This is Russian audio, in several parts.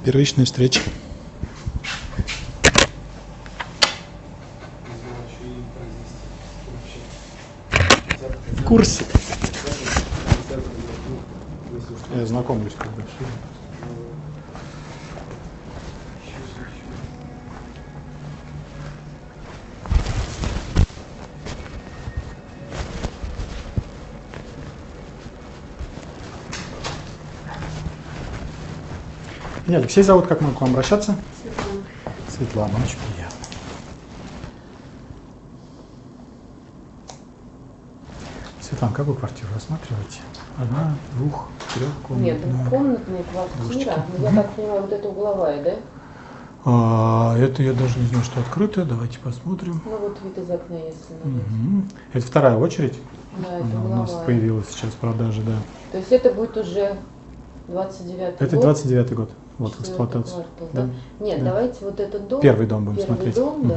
Первичная встреча. В курсе. Я знакомлюсь когда. Меня Алексей зовут, как могу к вам обращаться? Светлана. Светлана, очень приятно. Светлана, какую квартиру рассматриваете? Одна, двух, трехкомнатная? Нет, двухкомнатная квартира. Я так понимаю, вот эта угловая, да? Это я даже не знаю, что открытая. Давайте посмотрим. Ну вот вид из окна, если надо. Это вторая очередь. Да, это Она у угловая. нас появилась сейчас в продаже, да. То есть это будет уже 29-й Это год? 29-й год. Вот Четвертый эксплуатация. квартал, Да. да? Нет, Да. давайте вот этот дом. Первый дом будем Первый смотреть. дом, да.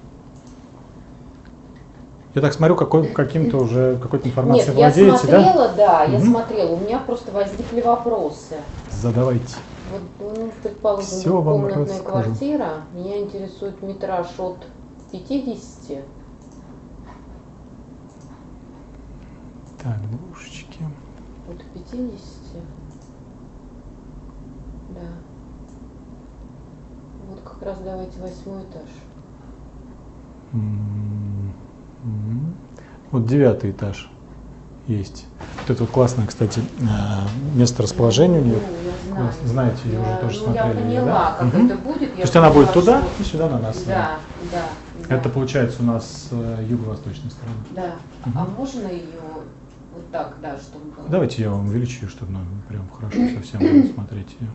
Я так смотрю, каким-то уже какой-то информацией Нет, я владеете, смотрела, да, я Мгм. смотрела. У меня просто возникли вопросы. Задавайте. Вот, ну, предположим, Всё вам двухкомнатная расскажу. квартира. Меня интересует метраж от 50. Так, двушечки. От 50. Да. Вот как раз давайте 8-й этаж. Вот 9-й этаж есть. Вот это вот классное, кстати, место расположения у нее. Ну, я знаю. Знаете, ее уже тоже смотрели. Я поняла, да? как Мгм. это будет. То есть она будет туда и сюда на нас. Да, да. Это получается у нас юго-восточная сторона. Да. Мгм. А можно ее вот так, да, чтобы было? Давайте я вам увеличу, чтобы прям хорошо совсем было смотреть ее.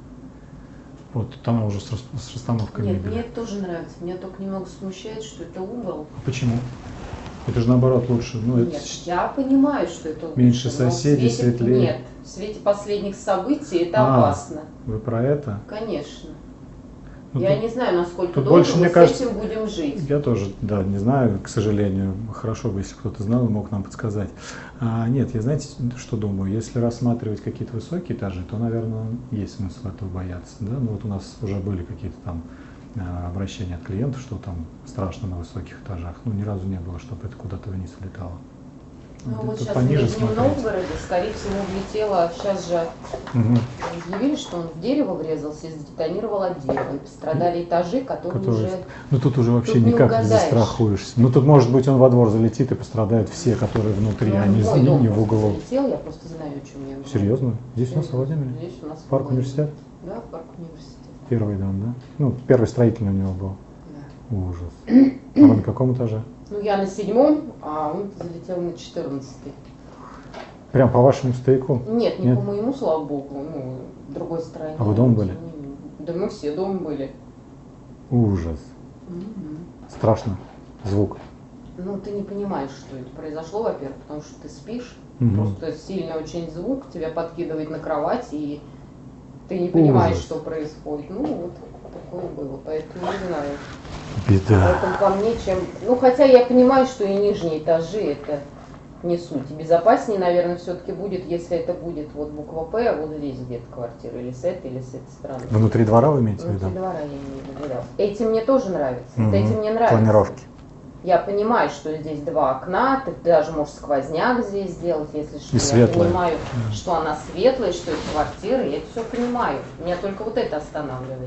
Вот, тут она уже с расстановкой Нет, мебели. мне это тоже нравится. Меня только немного смущает, что это угол. Почему? Это же наоборот лучше. Ну, Нет, это я понимаю, что это лучше, меньше но в соседей, свете- светлее. Нет, в свете последних событий это А. опасно. вы про это? Конечно. Ну, Я тут- не знаю, насколько тут долго больше, мы мне с кажется, этим будем жить. Я тоже, да, не знаю, к сожалению. Хорошо бы, если кто-то знал и мог нам подсказать. Нет, я знаете, что думаю? Если рассматривать какие-то высокие этажи, то, наверное, есть смысл этого бояться. Да? Ну вот у нас уже были какие-то там обращения от клиентов, что там страшно на высоких этажах. Ну, ни разу не было, чтобы это куда-то вниз улетало. Ну вот Тут сейчас в пониже Нижнем смотреть. Новгороде, скорее всего, влетело, сейчас же Мгм. объявили, что он в дерево врезался и сдетонировал от дерева. И пострадали этажи, которые уже... Ну тут уже вообще Тут не никак не угадаешь. застрахуешься. Ну тут может быть он во двор залетит и пострадают все, которые внутри, Ну, а не, мой дом не в просто углу. залетел, я просто знаю, о чем я говорю. Серьезно? Здесь у нас в Владимире? Здесь у нас в Парк Владимире. университет? Да, парк университет. Первый дом, да? Ну, первый строительный у него был. Да. Ужас. А вы на каком этаже? Ну, я на 7-м, а он залетел на 14-й. Прям по вашему стояку? Нет, не Нет? по моему, слава богу, ну, в другой стороне. А вы дома были? Да мы все дома были. Ужас. Мгм. Страшно. Звук. Ну, ты не понимаешь, что это произошло, во-первых, потому что ты спишь, Мгм. просто сильный очень звук, тебя подкидывает на кровать, и ты не понимаешь, Ужас. что происходит. Ну, вот такое было, поэтому не знаю. Беда. Поэтому по мне, чем... Ну, хотя я понимаю, что и нижние этажи это не суть. И безопаснее, наверное, все-таки будет, если это будет вот буква П, а вот здесь где-то квартира, или с этой стороны. Внутри двора вы имеете в Внутри виду? двора я имею в виду, да. Эти мне тоже нравятся. Вот Мгм. эти мне нравятся. Планировки. Я понимаю, что здесь два окна, ты даже можешь сквозняк здесь сделать, если что. И Я светлая. понимаю, что она светлая, что это квартира, я это все понимаю. Меня только вот это останавливает.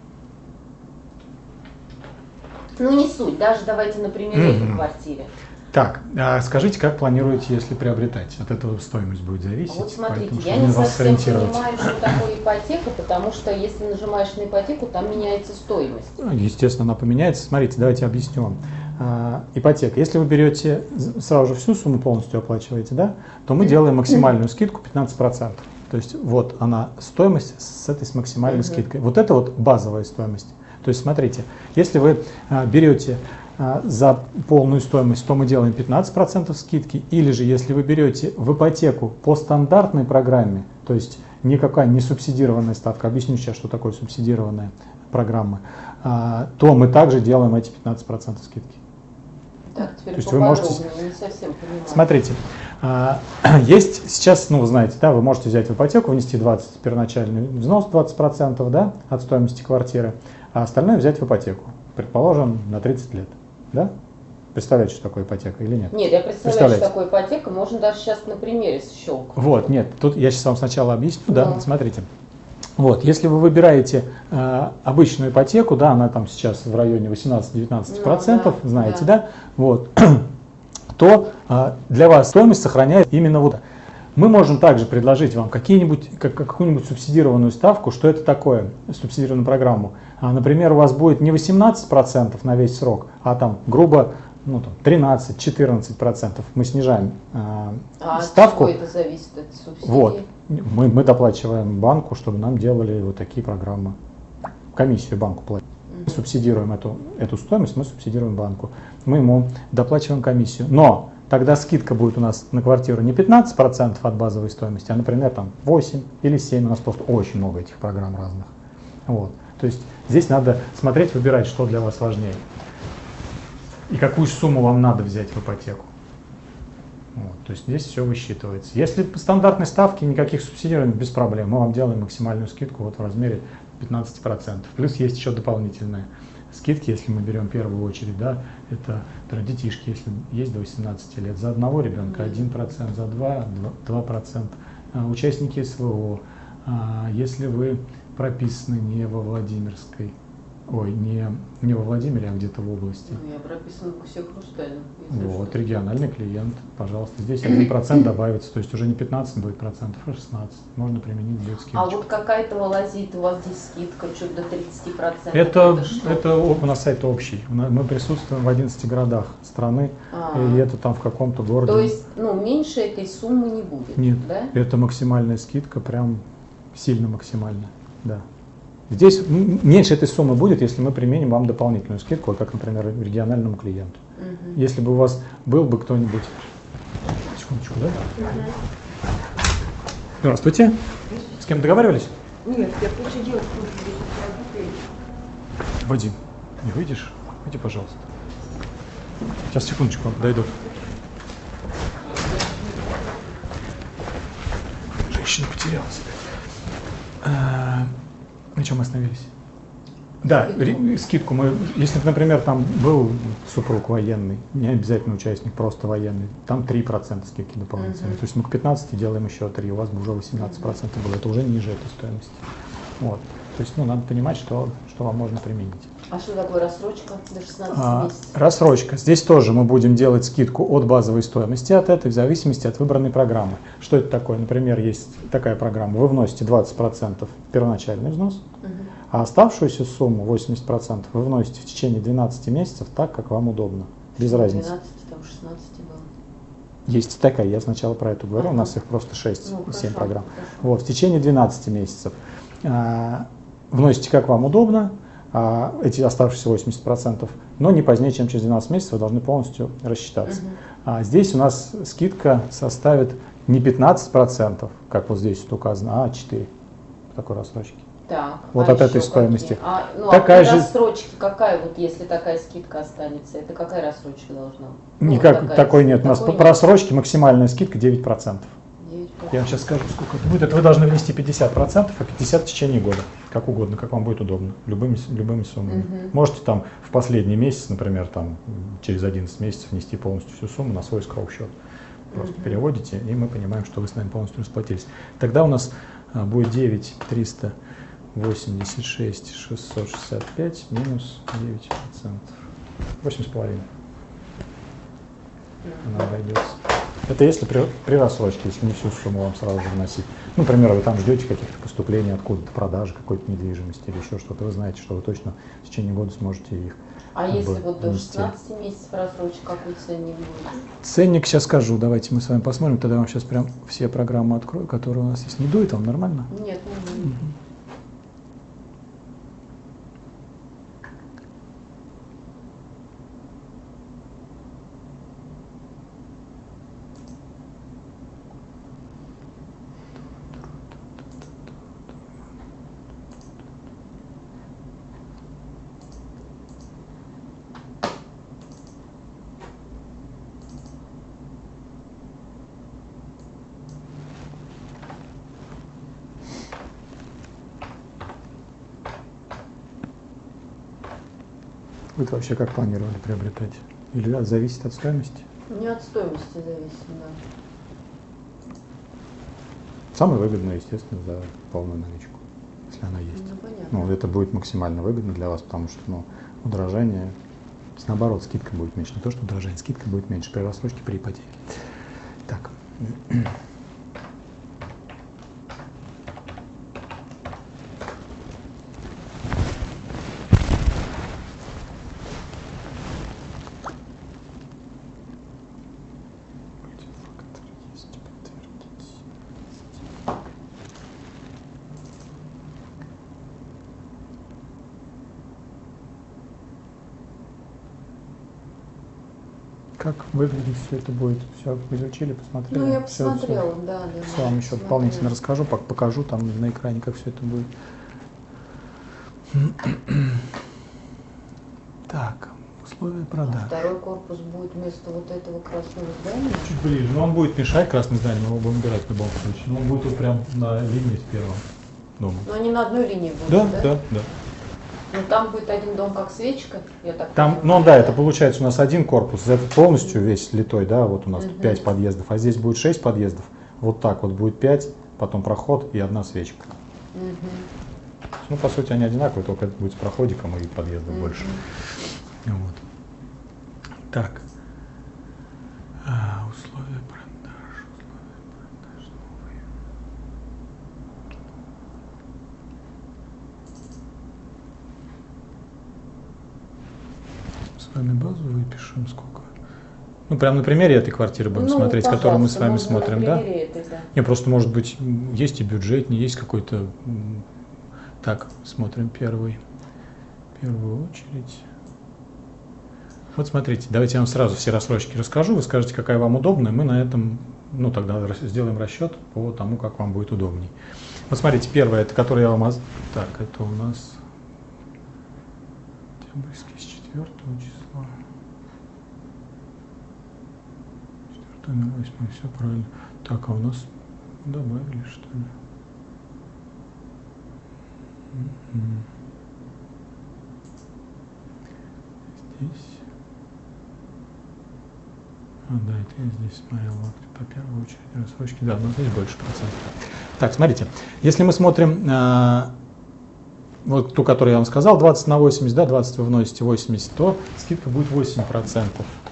Ну не суть, даже давайте на примере этой Мгм. квартиры. Так, а скажите, как планируете, если приобретать? От этого стоимость будет зависеть. Вот смотрите, поэтому, я чтобы не вас совсем сориентировать. понимаю, что такое ипотека, потому что если нажимаешь на ипотеку, там меняется стоимость. Ну, естественно, она поменяется. Смотрите, давайте объясню вам. Ипотека. Если вы берете сразу же всю сумму полностью оплачиваете, да, то мы делаем максимальную скидку 15%. То есть вот она стоимость с этой с максимальной скидкой. Вот это вот базовая стоимость. То есть смотрите, если вы берете за полную стоимость, то мы делаем 15% скидки. Или же если вы берете в ипотеку по стандартной программе, то есть никакая не субсидированная ставка, объясню сейчас, что такое субсидированная программа, то мы также делаем эти 15% скидки. Так, теперь То есть вы можете- поподробнее, не совсем понимаю. Смотрите, Есть сейчас, ну, вы знаете, да, вы можете взять в ипотеку, внести 20 первоначальный взнос, 20%, да, от стоимости квартиры, а остальное взять в ипотеку, предположим, на 30 лет, да? Представляете, что такое ипотека или нет? Нет, я представляю, что такое ипотека, можно даже сейчас на примере щелкнуть. Вот, нет, тут я сейчас вам сначала объясню, да, смотрите. Вот, если вы выбираете обычную ипотеку, да, она там сейчас в районе 18-19%, знаете, да, вот, то для вас стоимость сохраняет именно вот. Мы можем также предложить вам какую-нибудь субсидированную ставку. Что это такое, субсидированную программу? Например, у вас будет не 18% на весь срок, а там, грубо, ну, там, 13-14%. Мы снижаем ставку. От чего это зависит от субсидии? Вот. Мы доплачиваем банку, чтобы нам делали вот такие программы. Комиссию банку платим. Мы субсидируем эту стоимость, мы субсидируем банку. Мы ему доплачиваем комиссию. Но тогда скидка будет у нас на квартиру не 15% от базовой стоимости, а, например, там 8 или 7. У нас просто очень много этих программ разных. Вот. То есть здесь надо смотреть, выбирать, что для вас важнее. И какую сумму вам надо взять в ипотеку. Вот. То есть здесь все высчитывается. Если по стандартной ставке никаких субсидирований, без проблем. Мы вам делаем максимальную скидку вот в размере 15%. Плюс есть еще дополнительные скидки, если мы берем первую очередь, да, это например, детишки, если есть до 18 лет, за одного ребенка 1%, за два 2%, участники СВО, если вы прописаны не во Владимирской, не во Владимире, а где-то в области. Ну, я прописана в Гусе Хрустальном. Вот, региональный клиент, пожалуйста, здесь 1% добавится, то есть уже не 15 будет процентов, а 16. Можно применить будет скидку. А вот какая-то вылазит, у вас здесь скидка, что-то до 30%. Это у нас сайт общий. Мы присутствуем в 11 городах страны, и это там в каком-то городе. То есть, меньше этой суммы не будет? Нет, да? Это максимальная скидка, прям сильно максимальная, да. Здесь меньше этой суммы будет, если мы применим вам дополнительную скидку, как, например, региональному клиенту. Если бы у вас был бы кто-нибудь... Секундочку, да? Здравствуйте. С кем договаривались? Нет, я хочу делать. Вадим, не выйдешь? Выйди, пожалуйста. Сейчас, секундочку, дойдут. Женщина потерялась. На чем мы остановились? Да, скидку мы, если, например, там был супруг военный, не обязательно участник, просто военный, там 3% скидки дополнительные. То есть мы к 15 делаем еще 3, у вас бы уже 18% было, это уже ниже этой стоимости. Вот. То есть, надо понимать, что вам можно применить. А что такое рассрочка до 16 месяцев? Рассрочка. Здесь тоже мы будем делать скидку от базовой стоимости от этой, в зависимости от выбранной программы. Что это такое? Например, есть такая программа. Вы вносите 20% первоначальный взнос, а оставшуюся сумму, 80%, вы вносите в течение 12 месяцев так, как вам удобно. Без разницы. 12, там 16 было. Есть такая, я сначала про эту говорю, у нас их просто 6-7 программ. Вот, в течение 12 месяцев вносите как вам удобно, эти оставшиеся 80%, но не позднее, чем через 12 месяцев вы должны полностью рассчитаться. Здесь у нас скидка составит не 15%, как вот здесь вот указано, а 4% такой рассрочки. Так, вот от этой стоимости. Такая же рассрочки какая, вот если такая скидка останется, это какая рассрочка должна быть? Никак такой нет. У нас по рассрочке максимальная скидка 9%. Я вам сейчас скажу, сколько это будет. Это вы должны внести 50%, а 50% в течение года. Как угодно, как вам будет удобно. Любыми суммами. Можете там в последний месяц, например, там через 11 месяцев внести полностью всю сумму на свой скроу-счет. Просто переводите, и мы понимаем, что вы с нами полностью расплатились. Тогда у нас будет 9 386 665 минус 9%. 8,5%. Она обойдется. Это если при рассрочке, если не всю сумму вам сразу же вносить. Например, вы там ждете каких-то поступлений откуда-то, продажи какой-то недвижимости или еще что-то, вы знаете, что вы точно в течение года сможете их. А если вот до 16 месяцев рассрочки, какой ценник будет? Ценник сейчас скажу, давайте мы с вами посмотрим, тогда я вам сейчас прям все программы открою, которые у нас есть. Не дует вам, нормально? Нет, не дует. Вы-то вообще как планировали приобретать? Или зависит от стоимости? Не от стоимости зависит, да. Самое выгодное, естественно, за полную наличку, если она есть. Ну, понятно. Ну, это будет максимально выгодно для вас, потому что, ну, удорожание, наоборот, скидка будет меньше. Не то, что удорожание, скидка будет меньше при рассрочке, при ипотеке. Так. Как выглядит все это будет? Все изучили, посмотрели? Ну, я Всё, посмотрела, всё. да. Все вам еще дополнительно расскажу, покажу там на экране, как все это будет. Так, условия продажи. Второй корпус будет вместо вот этого красного здания. Чуть ближе, но он будет мешать красный зданию, мы его будем убирать в любом случае. Но он будет вот прям на линии с первым домом. Но они на одной линии будут, Да, да? да, да. Но там будет один дом как свечка, я так Там, понимаю. ну да, это получается у нас один корпус, это полностью весь литой, да, вот у нас 5 подъездов, а здесь будет 6 подъездов, вот так вот будет 5, потом проход и одна свечка. Ну, по сути, они одинаковые, только это будет с проходиком и подъездов больше. Вот. Так. Условия продаж новые. С вами базу выпишем сколько? Ну, прям на примере этой квартиры будем смотреть, которую мы с вами смотрим, да? Не, просто, может быть, есть и бюджетный, есть какой-то... Так, смотрим первую очередь. Вот смотрите, давайте я вам сразу все рассрочки расскажу, вы скажете, какая вам удобная, мы на этом, ну, тогда сделаем расчет по тому, как вам будет удобней. Вот смотрите, первое, это которое я вам... Так, это у нас... Октябрьский с 4 числа. 4.08, все правильно. Так, а у нас добавили, что ли? Здесь. Да, это я здесь смотрел по первой очереди рассрочки. Да, но здесь больше процентов. Так, смотрите, если мы смотрим вот ту, которую я вам сказал, 20 на 80, да, 20 вы вносите 80, то скидка будет 8%.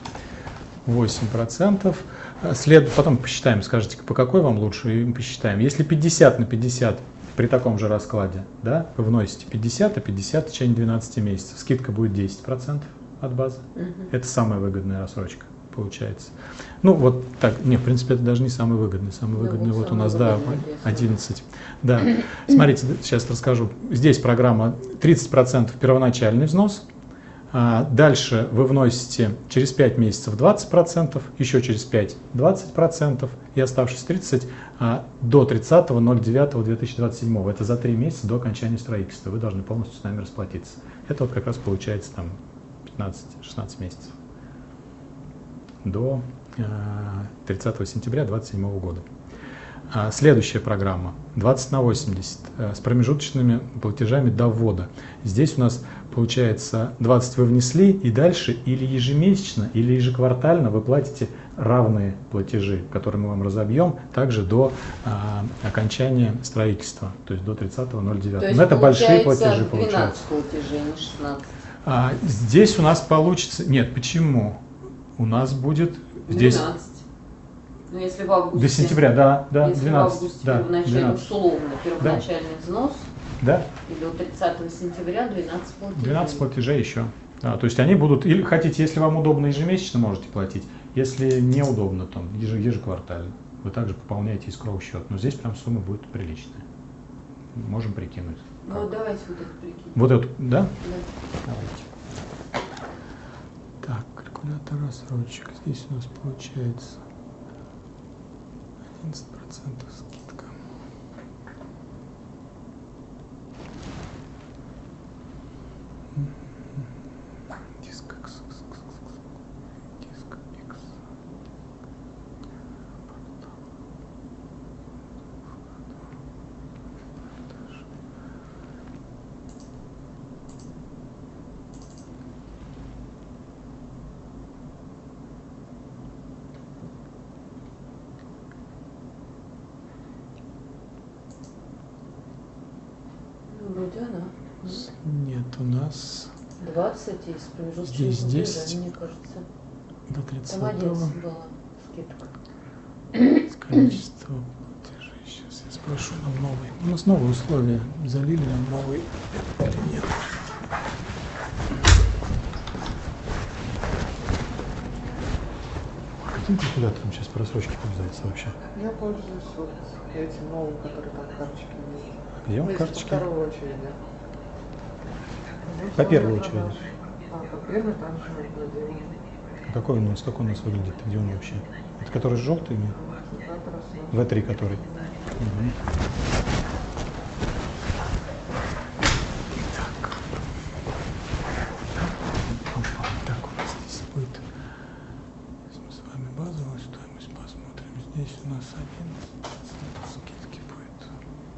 8%. Потом посчитаем, скажете, по какой вам лучше, и посчитаем. Если 50 на 50 при таком же раскладе, да, вы вносите 50, а 50 в течение 12 месяцев, скидка будет 10% от базы. Это самая выгодная рассрочка получается. Ну вот так, не, в принципе, это даже не самый выгодный. Самый выгодный вот у нас, да, 11. Да, смотрите, сейчас расскажу. Здесь программа 30% первоначальный взнос. Дальше вы вносите через 5 месяцев 20%, еще через 5 20% и оставшиеся 30% до 30.09.2027. Это за 3 месяца до окончания строительства. Вы должны полностью с нами расплатиться. Это вот как раз получается там 15-16 месяцев до 30 сентября 2027 года. Следующая программа 20 на 80 с промежуточными платежами до ввода. Здесь у нас получается 20 вы внесли, и дальше или ежемесячно, или ежеквартально вы платите равные платежи, которые мы вам разобьем, также до окончания строительства, то есть до 30.09. Но это большие платежи 12 получаются. платежей, не 16. Здесь у нас получится... Нет, почему? У нас будет здесь... 12. Ну, если в августе... До сентября, да, если 12. в августе Да, первоначальный, 12. условно, первоначальный взнос, Да? и до 30 сентября 12 платежей. 12 платежей еще. Да, то есть они будут, или хотите, если вам удобно ежемесячно, можете платить, если неудобно, там, ежеквартально. Вы также пополняете искровый счет, но здесь прям сумма будет приличная. Можем прикинуть. Ну, давайте вот это прикинем. Вот эту, да? Да. Давайте. Так, калькулятор рассрочек. Здесь у нас получается 11% скидка. Диск X. Диск X. вроде она. Нет, у нас 20 из промежуточных здесь платежей, мне кажется. до 30 Там 11 была скидка. количество платежей. Сейчас я спрошу нам новый. У нас новые условия. Залили нам новый или нет? Каким калькулятором сейчас по рассрочке пользуется вообще? Я пользуюсь вот этим новым, который там карточки есть. Где он Ну, карточки? По второй очереди. По первой очереди. По первой там же владею. Какой у нас выглядит? Где он вообще? Это который с желтыми? V3 который. Угу. Так. Так, у нас здесь будет. Мы с вами базовую стоимость посмотрим. Здесь у нас 11 скидки будет.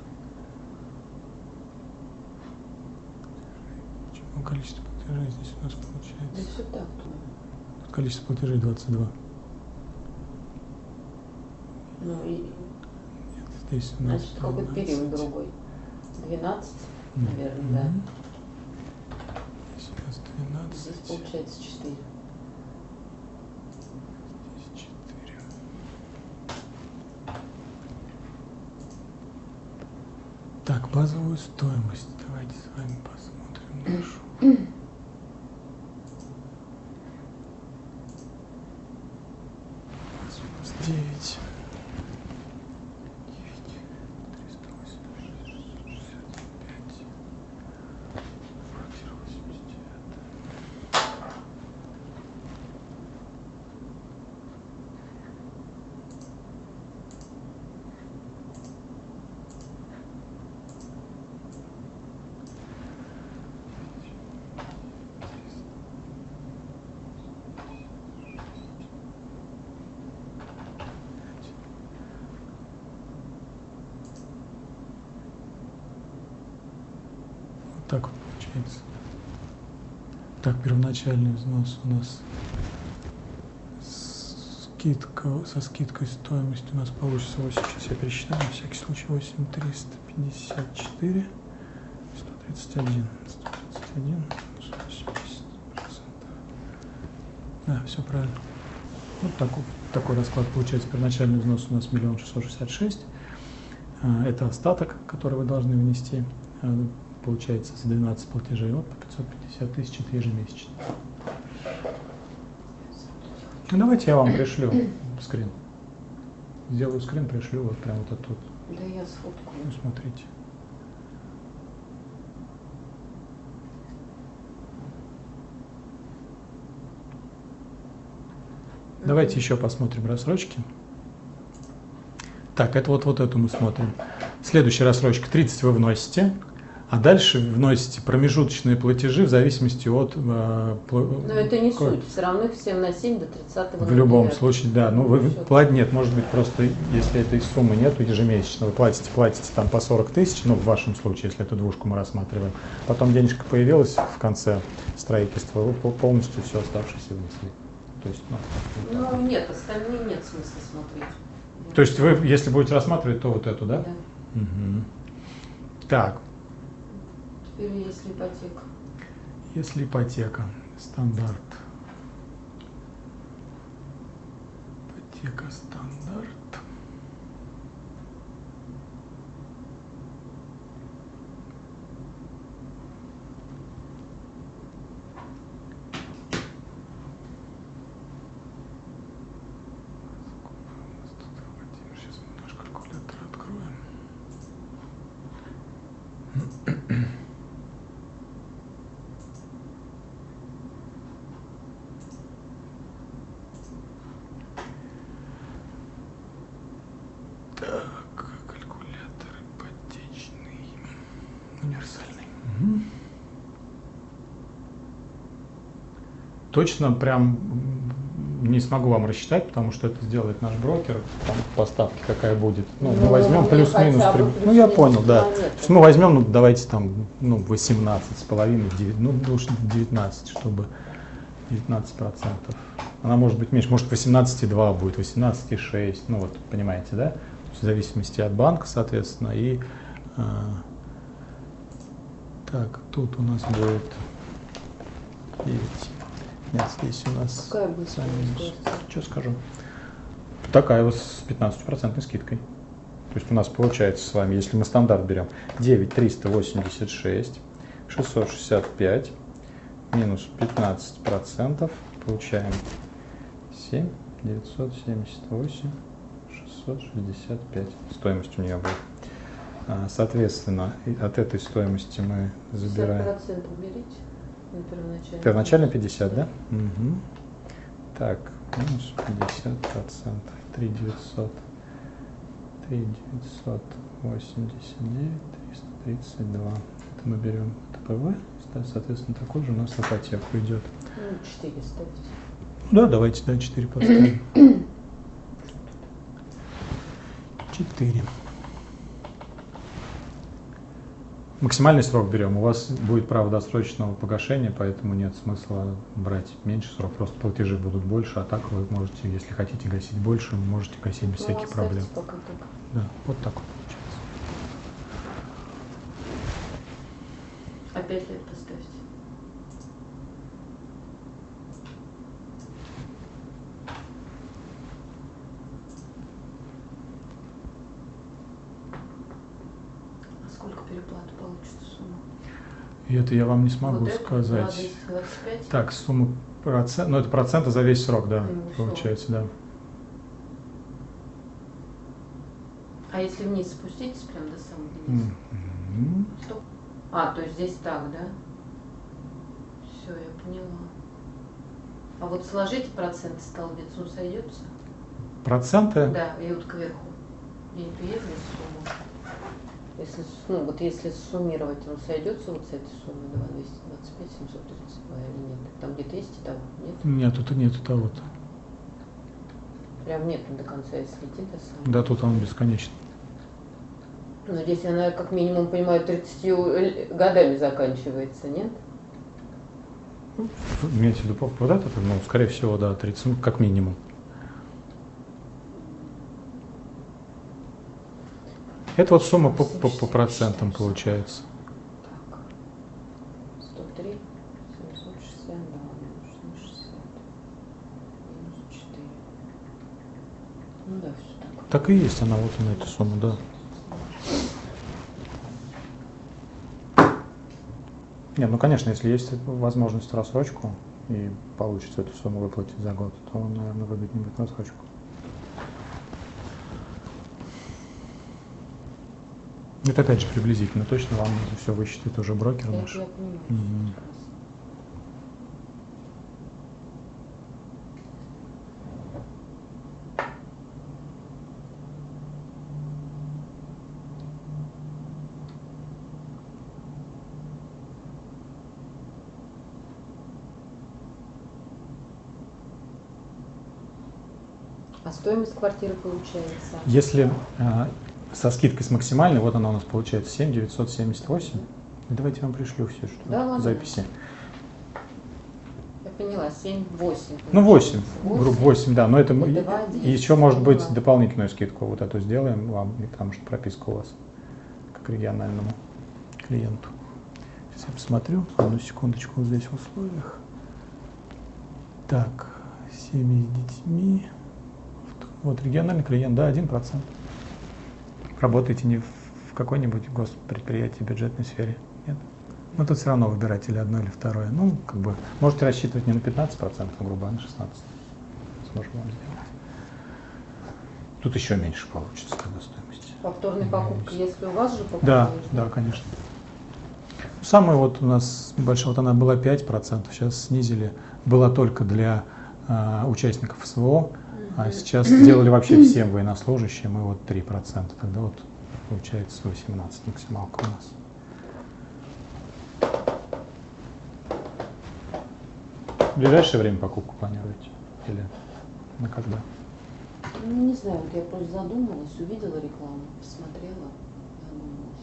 Почему количество платежей здесь у нас Да получается? все так. Количество платежей 22. Ну и Нет, здесь у нас значит какой-то период другой. 12, наверное, да. Здесь у нас 12. Здесь получается 4. Здесь 4. Так, базовую стоимость. Давайте с вами посмотрим нашу. 9. Так вот получается. Так, первоначальный взнос у нас со скидкой стоимость у нас получится 8, сейчас я пересчитаю, на всякий случай 8354, 131, 80%. Да, все правильно. Вот такой расклад получается. Первоначальный взнос у нас 1 666 000. Это остаток, который вы должны внести. Получается за 12 платежей по 550 000 ежемесячно. Ну, давайте я вам пришлю скрин. Сделаю скрин, пришлю вот прям вот оттуда. Да я сфоткаю. Ну, смотрите. Давайте еще посмотрим рассрочки. Так, это вот эту мы смотрим. Следующая рассрочка 30 вы вносите. А дальше вносите промежуточные платежи в зависимости от... Но это не суть, все равно их всем на 7 до 30 В любом случае, да. Ну, вы платите, нет, может быть, просто, если этой суммы нету ежемесячно, вы платите там по 40 000, ну, в вашем случае, если эту двушку мы рассматриваем. Потом денежка появилась в конце строительства, вы полностью все оставшееся внесли. То есть, ну, нет, остальные нет смысла смотреть. То есть вы, если будете рассматривать, то вот эту, да? Да. Угу. Так. Теперь если ипотека. Если ипотека, стандарт. Ипотека стандарт. Сейчас мы наш калькулятор откроем. Калькулятор ипотечный, универсальный. Угу. Точно прям не смогу вам рассчитать, потому что это сделает наш брокер, там поставки какая будет. Ну, мы возьмем плюс-минус. Ну, я понял, да. То есть мы возьмем, ну, давайте там, 18,5, ну, лучше 19, чтобы 19%. Она может быть меньше, может 18,2 будет, 18,6, ну вот, понимаете, да? В зависимости от банка, соответственно, и Так, тут у нас будет 9. Нет, здесь у нас... Какая будет стоимость? Что скажу? Такая вот с 15% скидкой. То есть у нас получается с вами, если мы стандарт берем, 9386, 665, минус 15%, получаем 7 978 665. Стоимость у нее будет. Соответственно, от этой стоимости мы забираем... 50% берите на первоначально. Первоначально 50, да? Угу. Так, минус 50%. 3900. 3989, 332. Это мы берем ТПВ, соответственно, такой же у нас в ипотеку идет. 4 ставьте. Да, давайте, да, 4 поставим. 4. Максимальный срок берем. У вас будет право досрочного погашения, поэтому нет смысла брать меньше срок. Просто платежи будут больше, а так вы можете, если хотите гасить больше, вы можете гасить без всяких проблем. Пока так. Да, вот так вот получается. Опять лет поставьте. А сколько переплаты получится сумма? И это я вам не смогу вот сказать. 225? Так, сумма процент, ну это проценты за весь срок, да, Ну, получается, да. А если вниз спуститесь, прям до самого низа? Стоп. А, то есть здесь так, да? Все, я поняла. А вот сложите процент столбец, он сойдется? Проценты? Да, и вот кверху. Я не приеду сумму. Если, ну, вот если суммировать, он сойдется вот с этой суммы 225, 732 или нет? Там где-то есть и того, нет? Нет, тут нету того-то. Прям нет до конца, если идти до самого. Да, тут он бесконечный. Но здесь она, как минимум, понимаю, 30 годами заканчивается, нет? Имеете в виду вот это? Ну, скорее всего, да, 30, ну, как минимум. Это вот сумма по процентам получается. Так. 103, 762, минус 60, минус 4. Ну да, все так. Так и есть она вот на эту сумму, да. Нет, ну конечно, если есть возможность рассрочку и получится эту сумму выплатить за год, то, наверное, выгоднее будет рассрочку. Это опять же приблизительно, точно вам это все высчитает уже брокер наш. Я понимаю. Мгм. А стоимость квартиры получается? Если со скидкой с максимальной, вот она у нас получается 7 978. Давайте я вам пришлю все, что Да, ладно. записи. Я поняла, 7-8. Ну 8, грубо 8, да, но это два, и еще может быть поняла. дополнительную скидку вот эту сделаем вам, потому что прописка у вас как региональному клиенту. Сейчас я посмотрю, одну секундочку, вот здесь в условиях. Так, семьи с детьми. Вот региональный клиент, да, 1%. Работаете не в какой-нибудь госпредприятии, бюджетной сфере, нет? Но тут все равно выбирайте или одно, или второе. Ну, как бы, можете рассчитывать не на 15%, грубо, а на 16%. Сможем вам сделать. Тут еще меньше получится тогда стоимость. Повторная покупка, если у вас же покупка? Да, да, конечно. Самая вот у нас большая, вот она была 5%, сейчас снизили, была только для участников СВО, а сейчас сделали вообще всем военнослужащим, и вот 3%. Тогда вот получается 18 максималка у нас. В ближайшее время покупку планируете? Или на когда? Ну, не знаю, вот я просто задумалась, увидела рекламу, посмотрела, задумалась.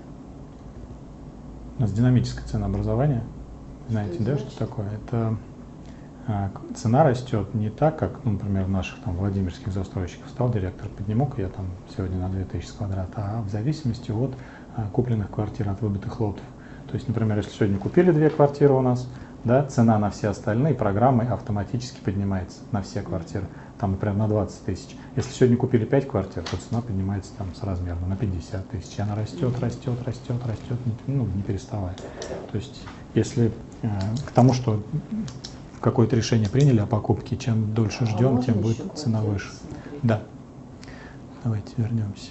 У нас динамическое ценообразование. Знаете, это да, значит? что такое? Это цена растет не так, как, ну, например, у наших там владимирских застройщиков. Стал директор, подниму-ка я там сегодня на 2000 с квадрата, а в зависимости от купленных квартир, от выбитых лотов. То есть, например, если сегодня купили 2 квартиры у нас, да, цена на все остальные программы автоматически поднимается на все квартиры, там, например, на 20 тысяч. Если сегодня купили 5 квартир, то цена поднимается там соразмерно на 50 тысяч. Она растет, ну, не переставая. То есть, если к тому, что какое-то решение приняли о покупке, чем дольше ждем, тем будет цена выше. Да. Давайте вернемся.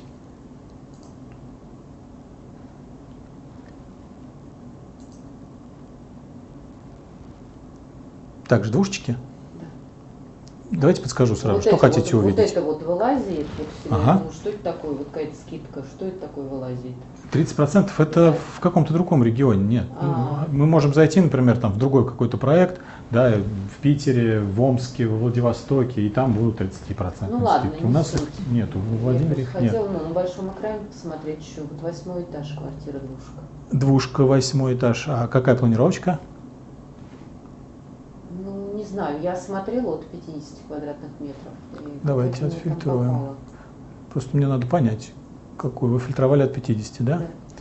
Также двушечки? Да. Давайте подскажу сразу, Вот что хотите вот, увидеть. Вот это вот вылазит, вот всегда, Ага. думаю, что это такое, вот какая-то скидка, что это такое вылазит? 30% это в каком-то другом регионе, нет. Мы можем зайти, например, там, в другой какой-то проект, да, в Питере, в Омске, в Владивостоке, и там будут 30% Ну ладно, скидки. У нас их нет, в Владимире их нет. Хотела на большом экране посмотреть еще, вот 8 этаж, квартира, двушка. Двушка, 8 этаж. А какая планировочка? Ну, не знаю, я смотрела от 50 квадратных метров. И Давайте поэтому там отфильтруем. попало. Просто мне надо понять, какую. Вы фильтровали от 50, да? Да.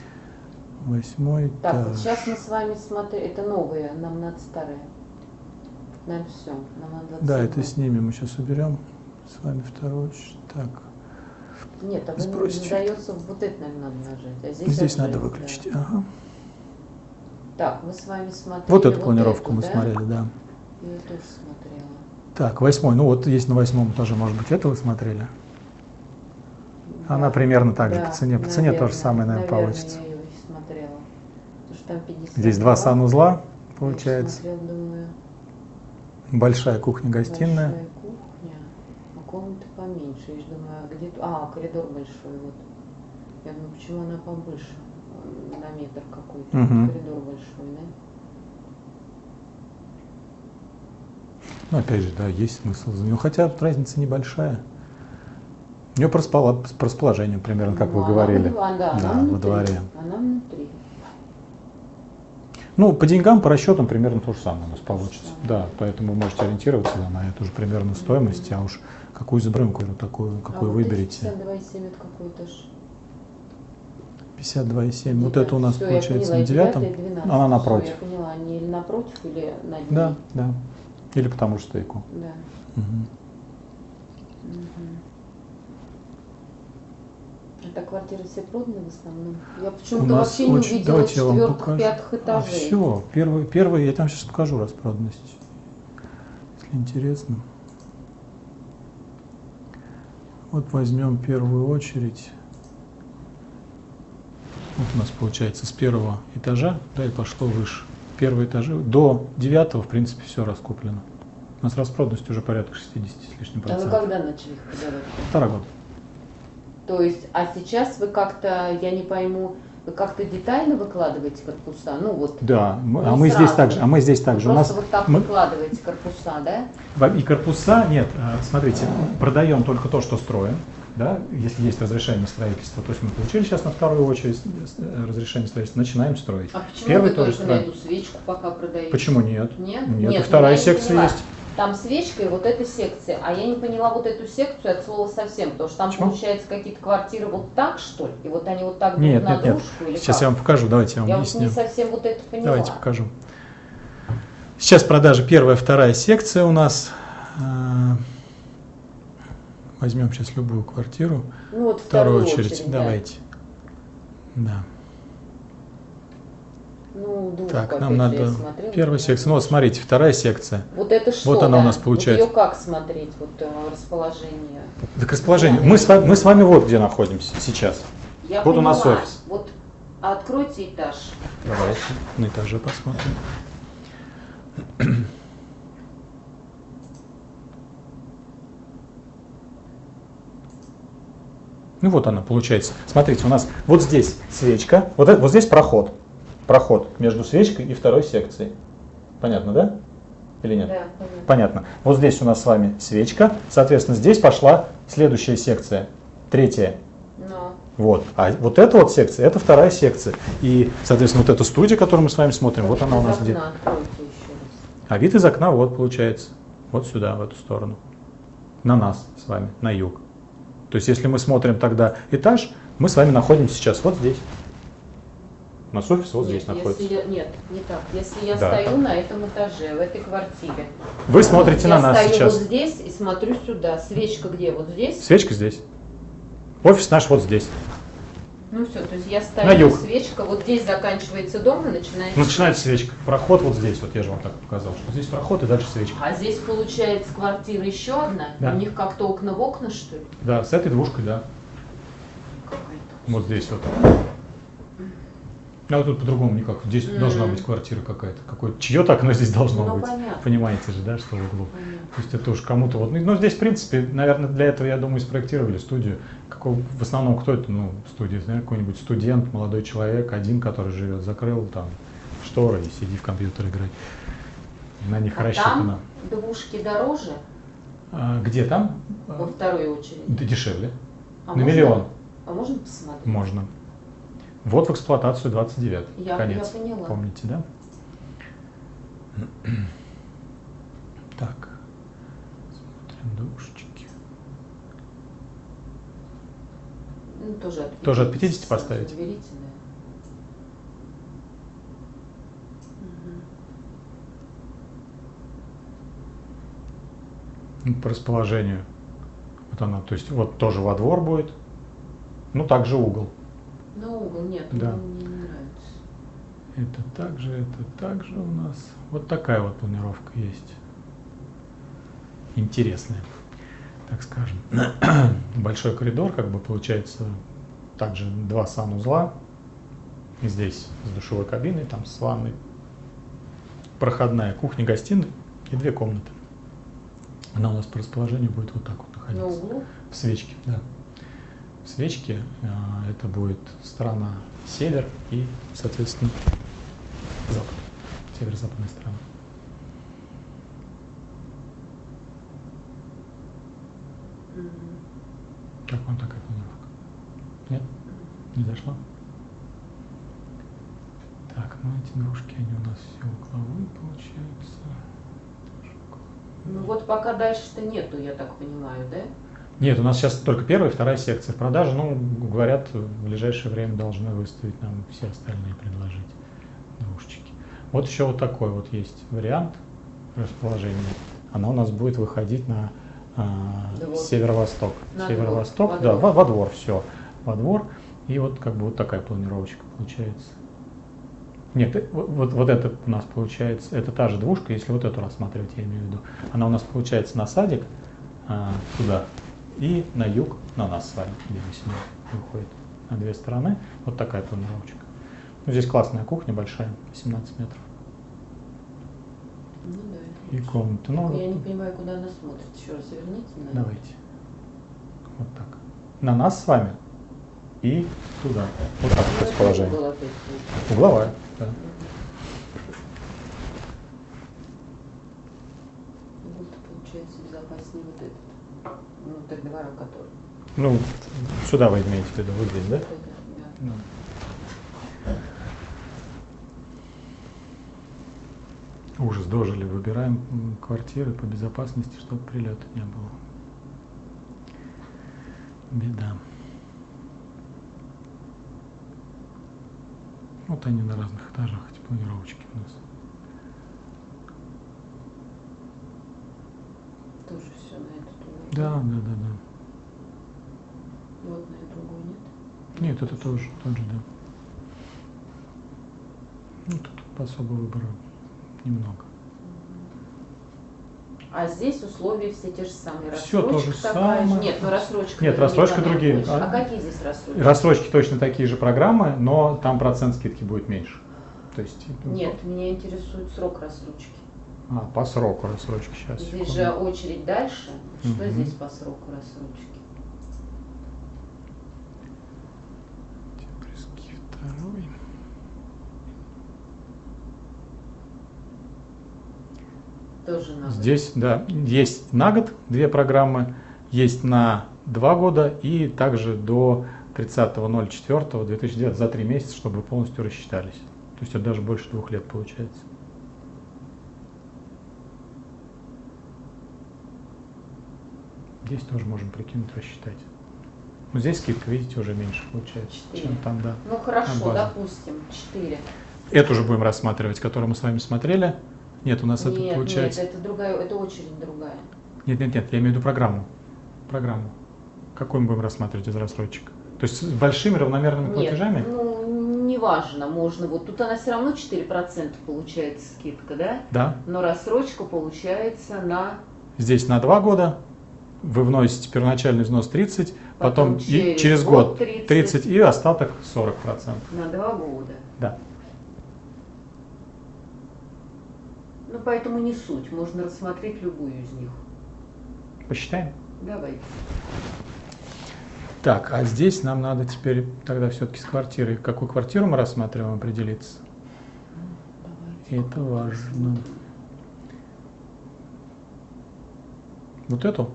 8 Так, этаж. вот сейчас мы с вами смотрим, это новые, нам надо старые. Наверное, все, нам надо 27. Да, это снимем, мы сейчас уберем с вами второй. Так, Нет, а Сбросить задается, вот это, наверное, надо нажать. А здесь, здесь надо отжать, выключить. да. Ага. Так, мы с вами смотрели. Вот эту планировку эту, мы да? смотрели, да. Я тоже смотрела. Так, 8, ну вот есть на 8 тоже, может быть, это вы смотрели? Она Да. примерно так же Да, по цене. По цене то же самое, наверное, получится. Я ее смотрела. Потому что там 50. Здесь 2 санузла, получается. Я смотрела, думаю, Большая кухня-гостиная. большая кухня, а комната поменьше. Я же думаю, а где... коридор большой, вот. Я думаю, почему она побольше? На метр какой-то. Мгм. Коридор большой, да? Ну, опять же, да, есть смысл за нее. Хотя тут разница небольшая. У нее по расположению примерно, как Ну, вы она говорили. да, она во внутри. дворе. Она внутри. Ну, по деньгам, по расчетам примерно то же самое у нас получится. самое. Да, поэтому вы можете ориентироваться на эту же примерно стоимость, а уж какую заберем, такую, какую вот эти выберете. 52,7 это какой этаж? 52,7. Вот это у нас Всё, получается я на поняла, 9-м. 9-й, 12-й. Она Всё, напротив. Я поняла, они или напротив, или над ней. Да, да. Или по тому же стейку. Да. Мгм. Мгм. Это квартиры все проданы в основном? Я почему-то нас вообще не очень- увидела давайте я вам 4-х, покажу. 5-х этажей. Все, первый, я там сейчас покажу распроданность, если интересно. Вот возьмем первую очередь. Вот у нас получается с 1-го этажа, да, и пошло выше. Первый этаж до 9-го, в принципе, все раскуплено. У нас распроданность уже порядка 60 с лишним А вы процентов. когда начали их продавать? 2-й год. То есть, а сейчас вы как-то, я не пойму, вы как-то детально выкладываете корпуса? Ну вот. Да, Ну, мы здесь сразу. также, Вы у нас просто вот так мы- выкладываете корпуса, да? и корпуса нет, смотрите, продаем только то, что строим, да, если есть разрешение на строительство, то есть мы получили сейчас на вторую очередь разрешение строительства, начинаем строить. А почему Первый вы тоже только на строим. эту свечку пока продаете? Почему нет? Нет? Нет, и ну, вторая я не секция поняла. есть. Там свечка и вот эта секция. А я не поняла вот эту секцию от слова совсем, потому что там Почему? получается какие-то квартиры вот так, что ли? И вот они вот так Нет, друг на нет, нет. дружку или Сейчас как? я вам покажу, давайте я вам Я вот объясню. не совсем вот это поняла. Давайте покажу. Сейчас продажа первая, вторая секция у нас. Возьмем сейчас любую квартиру. Ну вот Вторую вторую очередь, да. давайте. Да. Ну, двушку, Так, опять нам же, надо я смотрела. первая секция. Ну вот смотрите, вторая секция. Вот это что? Вот она да? у нас получается. Вот ее как смотреть, вот расположение? Так расположение. Мы с вами вот где находимся сейчас. Я Вот у нас поняла. офис. Вот откройте этаж. Давайте на этаже посмотрим. Ну вот она получается. Смотрите, у нас вот здесь свечка, вот здесь проход. Проход между свечкой и второй секцией. Понятно, да? Или нет? Да, понятно. Понятно. Вот здесь у нас с вами свечка. Соответственно, здесь пошла следующая секция. Третья. Но. Вот. А вот эта вот секция, это вторая секция. И, соответственно, вот эта студия, которую мы с вами смотрим, вот она у нас Из где. окна откройте еще раз. А вид из окна вот получается. Вот сюда, в эту сторону. На нас с вами, на юг. То есть, если мы смотрим тогда этаж, мы с вами находимся сейчас вот здесь. У нас офис вот Нет, здесь находится. Нет, не так. Если я Да. стою на этом этаже, в этой квартире. Вы смотрите на нас Я стою сейчас. вот здесь и смотрю сюда. Свечка где? Вот здесь? Свечка здесь. Офис наш вот здесь. Ну все, то есть я На стою, юг. свечка, вот здесь заканчивается дом и начинается... Начинается свечка. Проход вот здесь, вот я же вам так показал, что здесь проход и дальше свечка. А здесь получается квартира еще одна? Да. У них как-то окна в окна, что ли? Да, с этой двушкой, да. Какая-то. Вот здесь вот. А вот тут по-другому никак. Здесь должна быть квартира какая-то. Чье-то окно здесь должно Ну, быть. понятно. Понимаете же, да, что в углу. Понятно. То есть это уж кому-то вот. Ну, здесь, в принципе, наверное, для этого, я думаю, спроектировали студию. В основном, кто это, ну, студия, да, какой-нибудь студент, молодой человек, один, который живет, закрыл там шторы и сиди в компьютер играть. На них рассчитано. Там двушки дороже Где там? во второй очереди? Да, дешевле. А На можно- миллион. А можно посмотреть? Можно. Вот в эксплуатацию 29. Я Конец. поняла. Помните, да? Так. Смотрим душечки. Ну, тоже от 50. Тоже от 50 поставить? Берите, да. Мгм. По расположению. Вот она, то есть вот тоже во двор будет. Ну, также угол. На угол нет, Да. мне не нравится. Это также у нас. Вот такая вот планировка есть. Интересная, так скажем. Большой коридор, как бы получается, также два санузла. И здесь с душевой кабиной, там с ванной. Проходная кухня-гостиная и две комнаты. Она у нас по расположению будет вот так вот находиться. На углу? В свечке, да. В свечке это будет сторона север и, соответственно, запад. Северо-западная сторона. Мгм. Как вам такая планировка? Нет? Не зашло? Так, ну эти двушки, они у нас все угловые получаются. Ну вот пока дальше-то нету, я так понимаю, да? Нет, у нас сейчас только первая и вторая секция в продаже. Ну, говорят, в ближайшее время должны выставить нам все остальные, предложить двушечки. Вот еще вот такой вот есть вариант расположения. Она у нас будет выходить на Двор. северо-восток. На Северо-восток, двор, во да, двор. во двор, все. Во двор. И вот как бы вот такая планировочка получается. Нет, вот это у нас получается, это та же двушка, если вот эту рассматривать, я имею в виду. Она у нас получается на садик, туда, и на юг, на нас с вами, где мы сегодня выходит, на две стороны. Вот такая планировочка. Ну, здесь классная кухня большая, 18 метров. Ну да. И комната. Ну, Только я не понимаю, куда она смотрит. Еще раз верните на давайте. Вот так. На нас с вами и туда. Вот так вот расположение. Угол опять будет. Угловая, да. Угол-то получается безопаснее вот этот. Внутрь двора, который. Ну, сюда вы имеете в виду, вот здесь, да? Вот это, да. Ну. Ужас, дожили. Выбираем квартиры по безопасности, чтобы прилета не было. Беда. Вот они на разных этажах, эти планировочки у нас. Тоже все на этот угол. Да. Вот на этот угол нет. Нет, это тоже тот же, да. Ну, тут особо выбора немного. А здесь условия все те же самые. Всё то же Рассрочка такая же. самое. Нет, ну рассрочка. Нет, наверняка рассрочка другие. больше. А какие здесь рассрочки? Рассрочки точно такие же программы, но там процент скидки будет меньше. То есть, Нет, меня интересует срок рассрочки. по сроку рассрочки сейчас. Здесь же очередь дальше. Что Мгм. здесь по сроку рассрочки? Декабрьский второй. Тоже надо. Здесь, да, есть на год две программы, есть на 2 года и также до 30.04.2009 за 3 месяца, чтобы вы полностью рассчитались. То есть это даже больше 2 лет получается. Здесь тоже можем прикинуть, рассчитать. Ну, здесь скидка, видите, уже меньше получается, 4. чем там, да. Ну хорошо, на базе. допустим, 4. Эту же будем рассматривать, которую мы с вами смотрели. Нет, у нас это получается... Нет, это другая, это очередь другая. Нет, я имею в виду программу. Программу. Какую мы будем рассматривать из рассрочек? То есть с большими равномерными платежами? Ну, неважно, можно. Вот тут она все равно 4% получается скидка, да? Да. Но рассрочка получается на... Здесь на 2 года вы вносите первоначальный взнос 30, потом через год 30 и остаток 40%. На 2 года. Да. Ну, поэтому не суть. Можно рассмотреть любую из них. Посчитаем? Давайте. Так, а здесь нам надо теперь тогда все-таки с квартирой. Какую квартиру мы рассматриваем, определиться? Давайте. Это важно. Вот эту?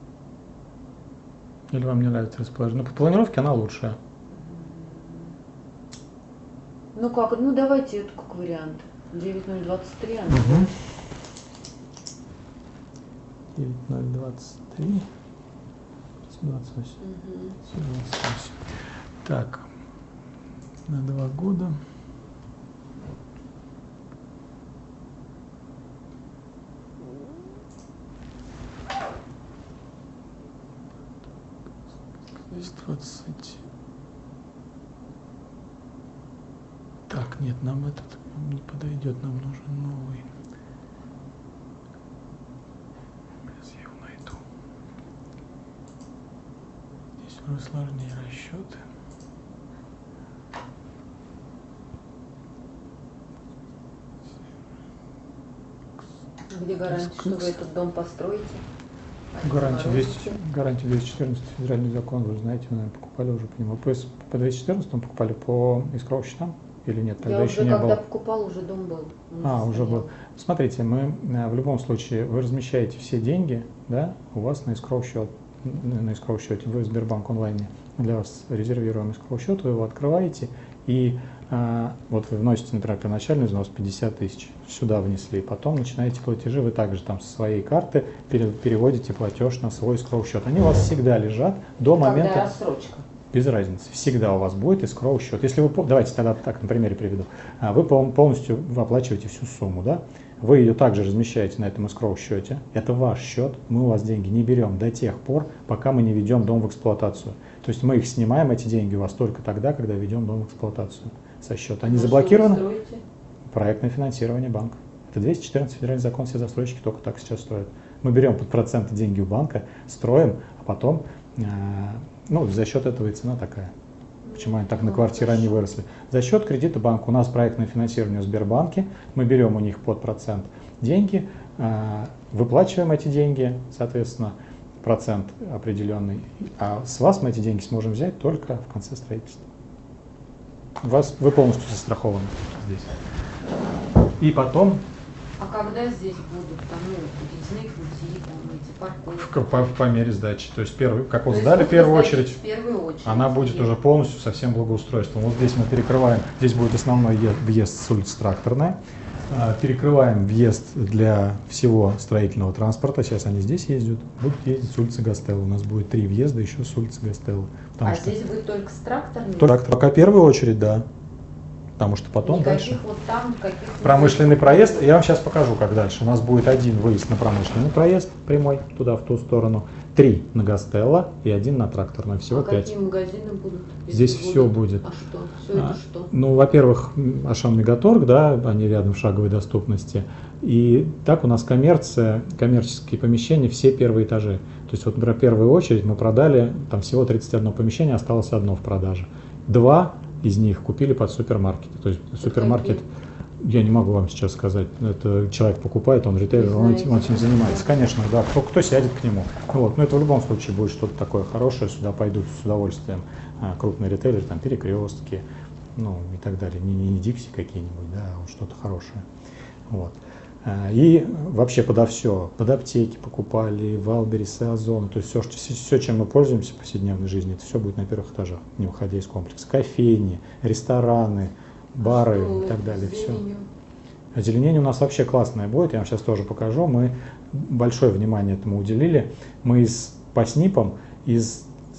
Или вам не нравится расположение? Ну, по планировке она лучшая. Ну как, ну давайте эту как вариант. 9023 она. 9023. 28. Угу. 28. Так, на 2 года. Здесь 20. Так, нет, нам этот не подойдет, нам нужен новый. Сейчас я его найду. Здесь уже сложнее расчеты. Где гарантия, что вы этот дом построите? Гарантия 214 федеральный закон, вы знаете, вы, наверное, покупали уже по нему. По 214 покупали по искровым счетам или нет? Тогда Я еще уже не когда было. покупал, уже дом был. Уже был. Смотрите, мы в любом случае, вы размещаете все деньги, да, у вас на искровый счет, на искровом счете, вы в Сбербанк онлайне, для вас резервируем искровый счет, вы его открываете, и вот вы вносите, например, первоначальный взнос 50 тысяч, сюда внесли, потом начинаете платежи, вы также там со своей карты переводите платеж на свой искровый счет. Они у вас всегда лежат до момента... Когда рассрочка? Без разницы. Всегда у вас будет искровый счет. Если вы, давайте тогда так на примере приведу. Вы полностью оплачиваете всю сумму, да? Вы ее также размещаете на этом искровом счете. Это ваш счет. Мы у вас деньги не берем до тех пор, пока мы не ведем дом в эксплуатацию. То есть мы их снимаем, эти деньги у вас только тогда, когда ведем дом в эксплуатацию со счета. Они заблокированы. Проектное финансирование банка. Это 214 федеральный закон, все застройщики только так сейчас строят. Мы берем под проценты деньги у банка, строим, а потом, за счет этого и цена такая. Почему они так на квартиры не выросли? За счет кредита банка. У нас проектное финансирование в Сбербанке, мы берем у них под процент деньги, выплачиваем эти деньги, соответственно, процент определенный, а с вас мы эти деньги сможем взять только в конце строительства. Вы полностью застрахованы здесь. И потом... А когда здесь будут подъездные пути, эти парковки? По мере сдачи. То есть как вот сдали в первую очередь, она будет уже полностью полностью со всем благоустройством. Вот здесь мы перекрываем, здесь будет основной въезд с улицы Тракторная. Перекрываем въезд для всего строительного транспорта. Сейчас они здесь ездят, будут ездить с улицы Гастелло. У нас будет 3 въезда еще с улицы Гастелло. Здесь будет только с тракторной? Пока первую очередь, да. Потому что потом никаких дальше. Вот там, промышленный проезд. Я вам сейчас покажу, как дальше. У нас будет 1 выезд на промышленный проезд прямой, туда, в ту сторону. 3 на Гастелло и 1 на Тракторную. Всего 5. Какие магазины будут? Здесь все будет. А что? Все это что? Во-первых, Ашан Мегаторг, да, они рядом в шаговой доступности. И так у нас коммерческие помещения, все первые этажи. То есть вот, например, первую очередь мы продали, там всего 31 помещение, осталось 1 в продаже. 2 из них купили под супермаркеты. То есть супермаркет, я не могу вам сейчас сказать, это человек покупает, он ритейлер, он этим занимается. Конечно, да, кто сядет к нему. Но это в любом случае будет что-то такое хорошее, сюда пойдут с удовольствием крупные ритейлеры, там Перекрестки, и так далее. Не Дикси какие-нибудь, да, а вот что-то хорошее. Вот. И вообще под аптеки покупали, Валберисы, Озон, то есть все, чем мы пользуемся в повседневной жизни, это все будет на первых этажах, не выходя из комплекса. Кофейни, рестораны, бары и так далее. Все. Озеленение у нас вообще классное будет, я вам сейчас тоже покажу. Мы большое внимание этому уделили. Мы по СНИПам из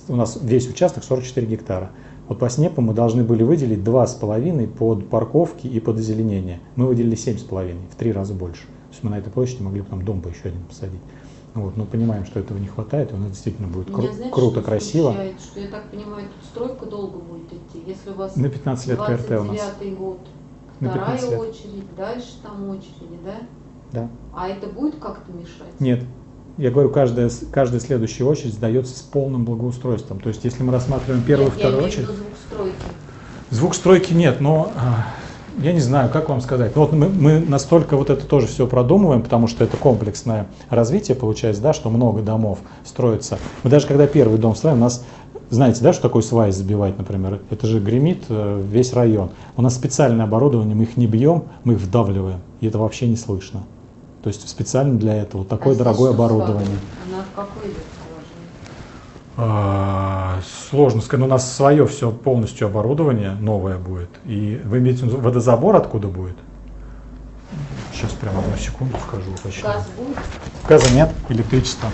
у нас весь участок 44 гектара. Вот по СНЕПу мы должны были выделить 2,5 под парковки и под озеленение. Мы выделили 7,5, в 3 раза больше. То есть мы на этой площади могли потом дом бы еще один посадить. Вот, но понимаем, что этого не хватает, и у нас действительно будет круто, красиво. Смущает, что, я так понимаю, тут стройка долго будет идти. Если у вас на 15 лет КРТ у нас. 29-й год, На вторая 15 лет. очередь, дальше там очереди, да? Да. А это будет как-то мешать? Нет. Я говорю, каждая следующая очередь сдается с полным благоустройством. То есть, если мы рассматриваем первую и вторую очередь... Звук стройки. Звук стройки нет, но я не знаю, как вам сказать. Но вот мы настолько вот это тоже все продумываем, потому что это комплексное развитие получается, да, что много домов строится. Мы даже когда первый дом строим, у нас, знаете, да, что такое сваи забивать, например? Это же гремит весь район. У нас специальное оборудование, мы их не бьем, мы их вдавливаем, и это вообще не слышно. То есть специально для этого вот такое дорогое оборудование. Она в какой идет положение? Сложно сказать, но у нас свое все полностью оборудование новое будет. И вы имеете в виду водозабор откуда будет? Сейчас прямо одну секунду скажу. Точно. Газ будет? Газа нет, электричество.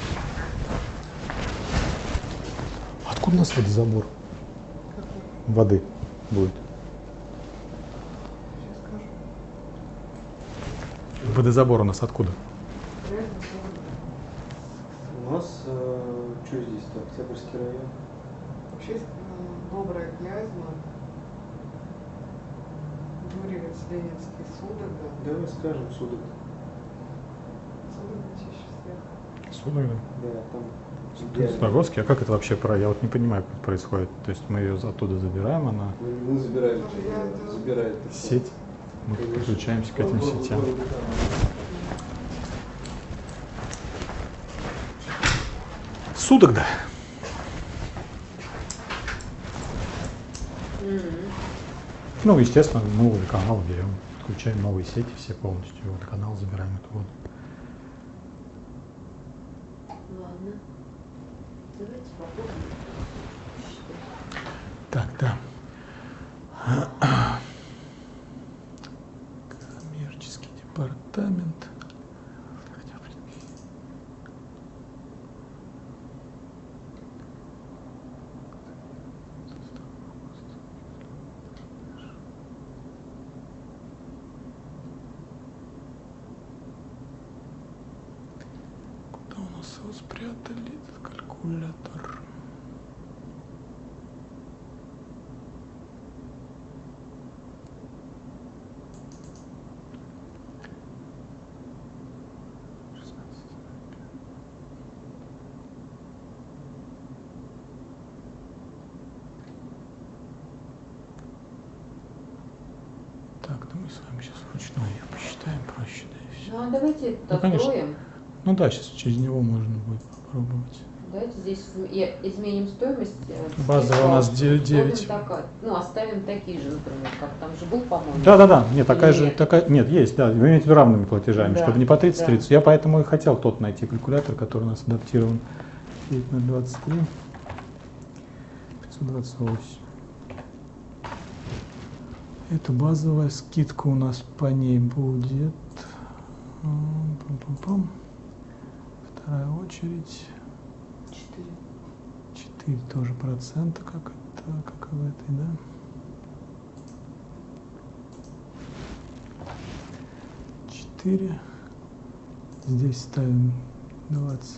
Откуда у нас водозабор? Воды будет. Сейчас скажу. Водозабор у нас откуда? У нас, что здесь-то, Октябрьский район. Вообще добрая Клязьма, Юрьевец, Ленинский, Судога. Давай скажем, Судок. Судога чаще всех. Судога. Да, там. Судогодский, а как это вообще я вот не понимаю, как это происходит. То есть мы ее оттуда забираем, она Мы забираем, Я- забирает. сеть, мы подключаемся к этим сетям. Судок, да. Ну, естественно, новый водоканал берем, подключаем новые сети, все полностью, водоканал забираем эту воду. Ладно. Давайте попробуем. Так, да. Коммерческий департамент. Куда у нас его спрятали, этот калькулятор? Так, да мы с вами сейчас вручную ее посчитаем проще, да и все. Ну, а давайте это Ну, конечно. откроем. Ну да, сейчас через него можно будет попробовать. Давайте здесь изменим стоимость. Базовая у нас 9. Оставим такие же, например, как там же был, по-моему. Да. Нет, такая Или же, нет? нет, есть, да. Вы имеете в виду равными платежами, Да, чтобы не по 30-30. да. Я поэтому и хотел тот найти калькулятор, который у нас адаптирован. 9 на 23. 528. Это базовая скидка у нас по ней будет. Пам-пам-пам. Вторая очередь. 4 тоже процента, как и в этой, да? Четыре. Здесь ставим 20.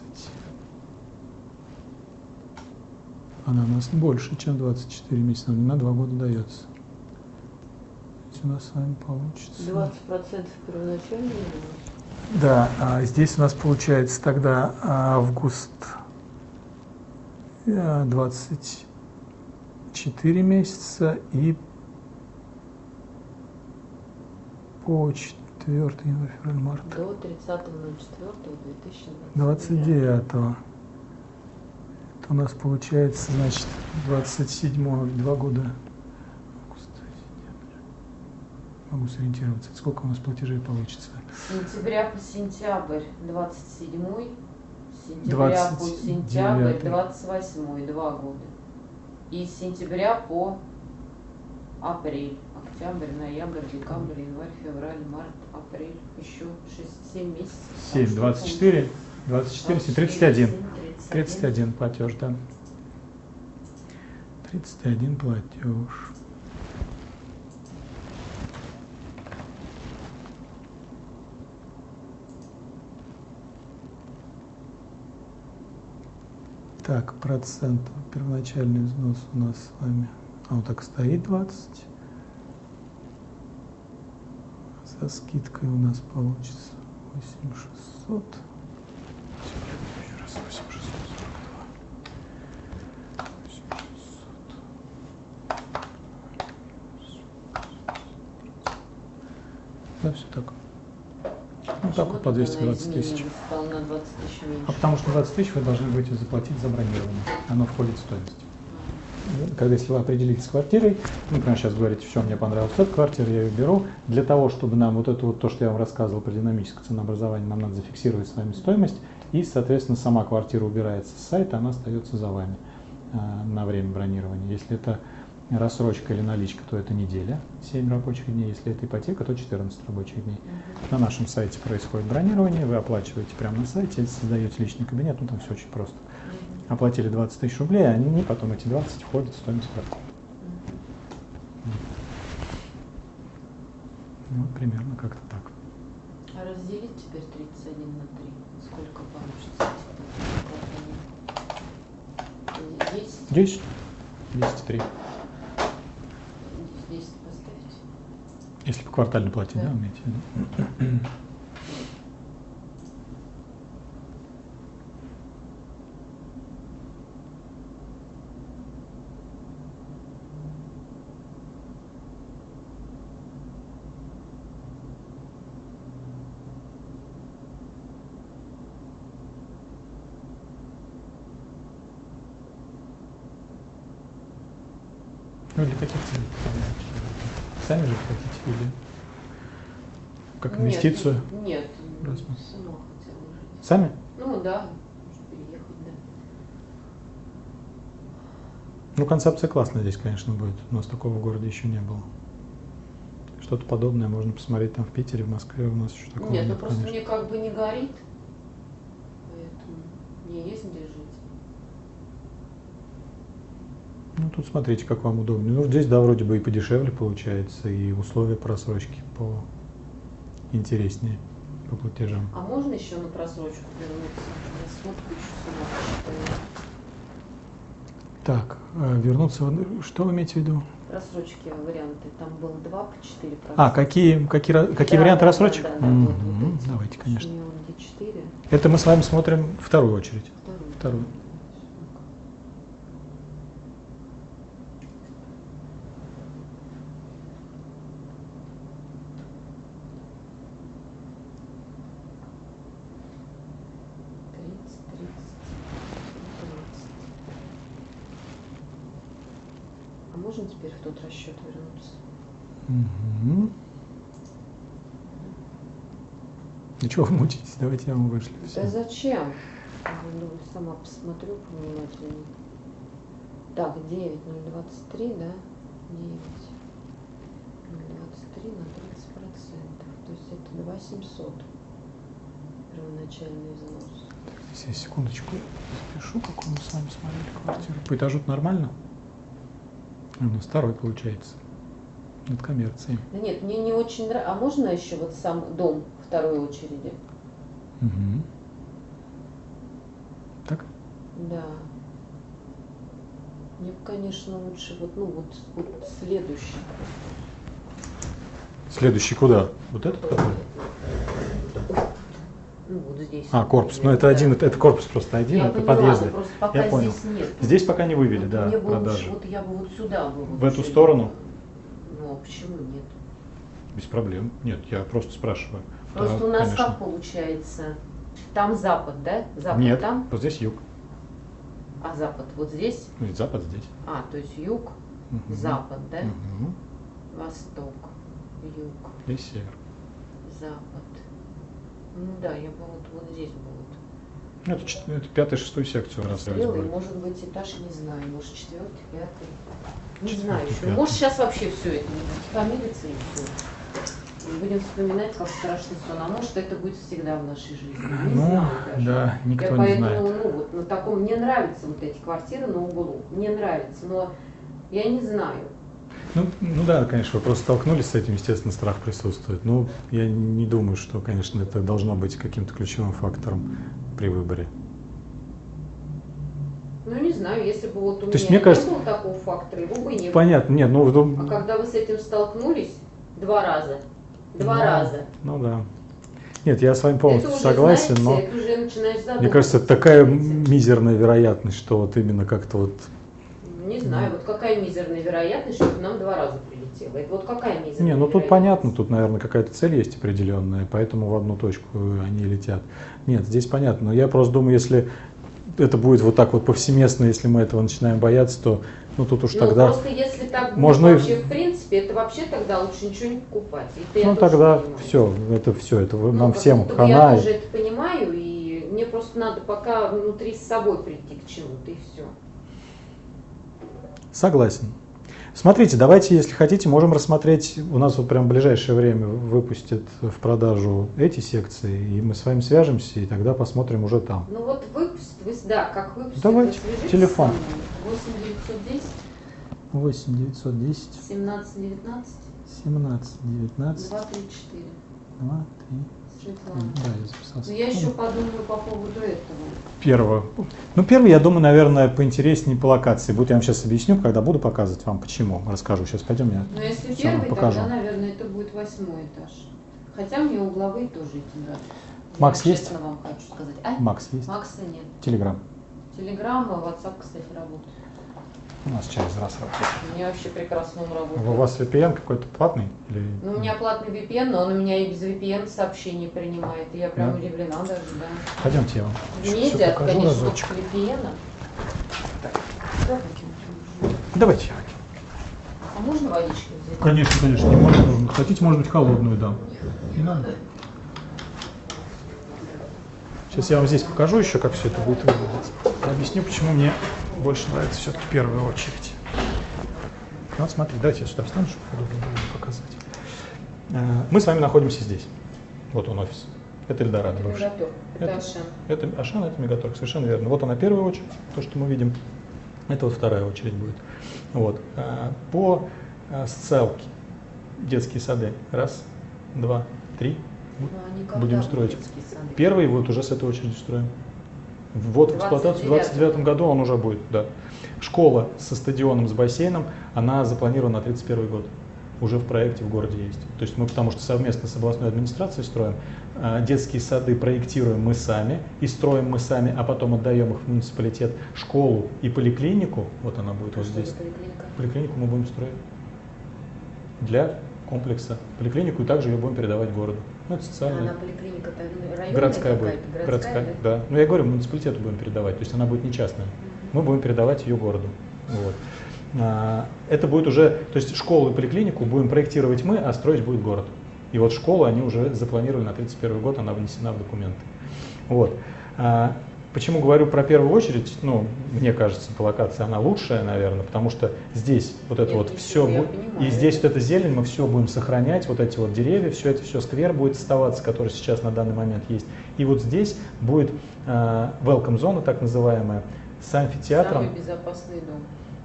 Она у нас больше, чем 24 месяца, нам не на 2 года дается. Здесь у нас с вами получится. 20% первоначально. Да, здесь у нас получается тогда август 24 месяца и по 4 январь, февраль, март. До 30.04.2029. 29. Это у нас получается, значит, 27 2 года. Август, сентябрь. Могу сориентироваться. Сколько у нас платежей получится? С сентября по сентябрь 27, с сентября по сентябрь 28, 2 года. И с сентября по апрель, октябрь, ноябрь, декабрь, январь, февраль, март, апрель, еще 7 месяцев. 7, 24, 24, 7, 31. 31. 31 платеж, да. 31 платеж. Так, процент первоначальный взнос у нас с вами, вот так стоит 20. Со скидкой у нас получится 8600. Еще раз 8642. 8600. Да, все так. Ну так вот по 220 тысяч. На 20 тысяч меньше. А потому что 20 тысяч вы должны будете заплатить за бронирование. Оно входит в стоимость. Когда если вы определитесь с квартирой, например, сейчас говорите, все, мне понравилась эта квартира, я ее беру. Для того, чтобы нам вот это вот то, что я вам рассказывал про динамическое ценообразование, нам надо зафиксировать с вами стоимость. И, соответственно, сама квартира убирается с сайта, она остается за вами на время бронирования. Если это рассрочка или наличка, то это неделя, 7 рабочих дней. Если это ипотека, то 14 рабочих дней. На нашем сайте происходит бронирование, вы оплачиваете прямо на сайте, создаете личный кабинет, там все очень просто. Оплатили 20 тысяч рублей, а они потом эти 20 входят в стоимость квартиры. Вот примерно как-то так. А разделить теперь 31 на 3, сколько получится? 10? 10? 10,3. 10 поставить. Если по квартально платить, да, имеете в виду? Ну, для каких целей? Сами же хотите или как инвестицию? Нет, Раз. сама хотела жить. Сами? Ну да, может переехать, да. Ну, концепция классная здесь, конечно, будет. У нас такого в городе еще не было. Что-то подобное можно посмотреть там в Питере, в Москве, у нас еще такого нет. нет, Ну просто конечно. мне как бы не горит, поэтому мне есть где жить. Ну, тут смотрите, как вам удобнее. Ну, здесь, да, вроде бы и подешевле получается, и условия просрочки поинтереснее по платежам. А можно еще на просрочку вернуться? Я смотрю еще с ума. Так, вернуться, что вы имеете в виду? Просрочки варианты. Там было 2 по 4%. А, какие Да, варианты да, рассрочек? да, да, вот эти. Давайте, конечно. Синьор, где 4. Это мы с вами смотрим вторую очередь. Вторую. 30. А можно теперь в тот расчет вернуться? Угу. Ничего вы мучитесь, давайте я вам вышлю. Да Всё. зачем? Я сама посмотрю повнимательнее. Так, 9,023, да? 9,023 на 30%. То есть это 2,700 первоначальный взнос. Сейчас, секундочку, запишу, какую мы с вами смотрели квартиру. По этажу нормально? У нас второй получается. Над коммерцией. Да нет, мне не очень нравится. А можно еще вот сам дом второй очереди? Угу. Так? Да. Мне, конечно, лучше вот следующий. Следующий куда? Вот этот какой? Ну вот здесь. А, корпус. Ну это один, это корпус просто один, Я это поняла, подъезды. но просто пока Я понял. здесь нет. Здесь пока не вывели, Вот да, мне было продажи. лучше, вот я бы вот сюда бы. В эту сторону? Ну, а почему нет? Без проблем. Нет, я просто спрашиваю. Просто Да, у нас конечно. как получается? Там запад, да? Запад Нет, там, вот здесь юг. а запад вот здесь? Ну, и запад здесь. А, то есть юг, Мгм. запад, да? Мгм. Восток, юг, Здесь север. запад. Ну да, я бы вот здесь бы вот. Ну, это 5-6 секцию рассмотреть Стрелы, будет. может быть, этаж, не знаю, может, 4-й, 5-й. Не 4-й, знаю еще. 5-й. Может, сейчас вообще все это помирится и все. Будем вспоминать, как страшный сон. А может, это будет всегда в нашей жизни. Не Ну, знаю даже. да, никто Я не поэтому, знает. ну вот на таком, мне нравятся вот эти квартиры на углу. Мне нравится, но Я не знаю. Ну да, конечно, вы просто столкнулись с этим, естественно, страх присутствует. Но я не думаю, что, конечно, это должно быть каким-то ключевым фактором при выборе. Ну, не знаю, если бы вот у есть, меня мне кажется, не было такого фактора, его бы не было. Понятно, нет, А когда вы с этим столкнулись 2 раза, два раза. Ну да. Нет, я с вами полностью это уже, согласен, знаете, но это уже начинаешь мне кажется, это такая мизерная вероятность, что вот именно как-то вот... Не знаю, вот какая мизерная вероятность, что к нам 2 раза прилетело. Это вот какая мизерная Не, ну тут вероятность? понятно, тут, наверное, какая-то цель есть определенная, поэтому в одну точку они летят. Нет, здесь понятно, но я просто думаю, если это будет вот так вот повсеместно, если мы этого начинаем бояться, то ну тут уж тогда... просто если так будет можно вообще в принципе, это вообще тогда лучше ничего не покупать. Ну тогда все, это нам всем хана. Я тоже это понимаю, и мне просто надо пока внутри с собой прийти к чему-то, и все. Согласен. Смотрите, давайте, если хотите, можем рассмотреть, у нас вот прям в ближайшее время выпустят в продажу эти секции, и мы с вами свяжемся, и тогда посмотрим уже там. Ну вот выпустят, да, как выпустят. Давайте, телефон. 8 910 8 910 17 19 17 19 2 3 4. 2, 3. Светлана. Да, я записался. Но я еще подумаю по поводу этого. Первого. Ну, первый, я думаю, наверное, поинтереснее по локации. Я вам сейчас объясню, когда буду показывать вам, почему. Расскажу. Сейчас пойдем, я Но если всё вам первый, покажу. тогда, наверное, это будет 8-й этаж. Хотя мне угловые тоже эти нравятся. Макс Я есть? честно вам хочу сказать. А? Макс есть? Макса нет. Телеграм. Телеграм, WhatsApp, кстати, работает. У нас через раз работает. У меня вообще прекрасно он работает. У вас VPN какой-то платный? Или... Ну, у меня платный VPN, но он у меня и без VPN сообщения принимает. И я прям Да? удивлена даже, да. Пойдемте, я вам Вместе, всё покажу конечно, разочек. только VPN. Давайте. А можно водички взять? Конечно, конечно, не можно. Хотите, может быть, холодную дам. Не надо. Сейчас я вам здесь покажу еще, как все это будет выглядеть. Объясню, почему мне больше нравится все-таки в первую очередь. Ну, вот смотри, давайте я сюда встану, чтобы подробнее было показать. Мы с вами находимся здесь. Вот он офис. Это Эльдорадо. Это Мегаторг, это Ашан. Это Ашан, это Мегаторг, совершенно верно. Вот она первая очередь, то, что мы видим. Это вот вторая очередь будет. Вот. По социалке детские сады. 1, 2, 3. Будем строить. Первый вот уже с этой очереди строим. Вот в эксплуатацию в 2029 году он уже будет, да. Школа со стадионом, с бассейном, она запланирована на 2031 год. Уже в проекте в городе есть. То есть мы, потому что совместно с областной администрацией строим, детские сады проектируем мы сами и строим мы сами, а потом отдаем их в муниципалитет. Школу и поликлинику, вот она будет вот здесь. Поликлинику мы будем строить для комплекса. Поликлинику и также ее будем передавать городу. Ну, это социальная. Она поликлиника-то районная Городская будет. Городская, да. Ну, я говорю, муниципалитету будем передавать, то есть она будет не частная. Мы будем передавать ее городу. Вот. Это будет уже, то есть школу и поликлинику будем проектировать мы, а строить будет город. И вот школу они уже запланировали на 2031 год, она внесена в документы. Вот. Почему говорю про первую очередь? Ну, мне кажется, по локации она лучшая, наверное, потому что здесь вот это вот все будет, и здесь вот эта зелень, мы все будем сохранять, вот эти вот деревья, все это, все сквер будет оставаться, который сейчас на данный момент есть. И вот здесь будет welcome зона, так называемая, с амфитеатром. Самый безопасный дом.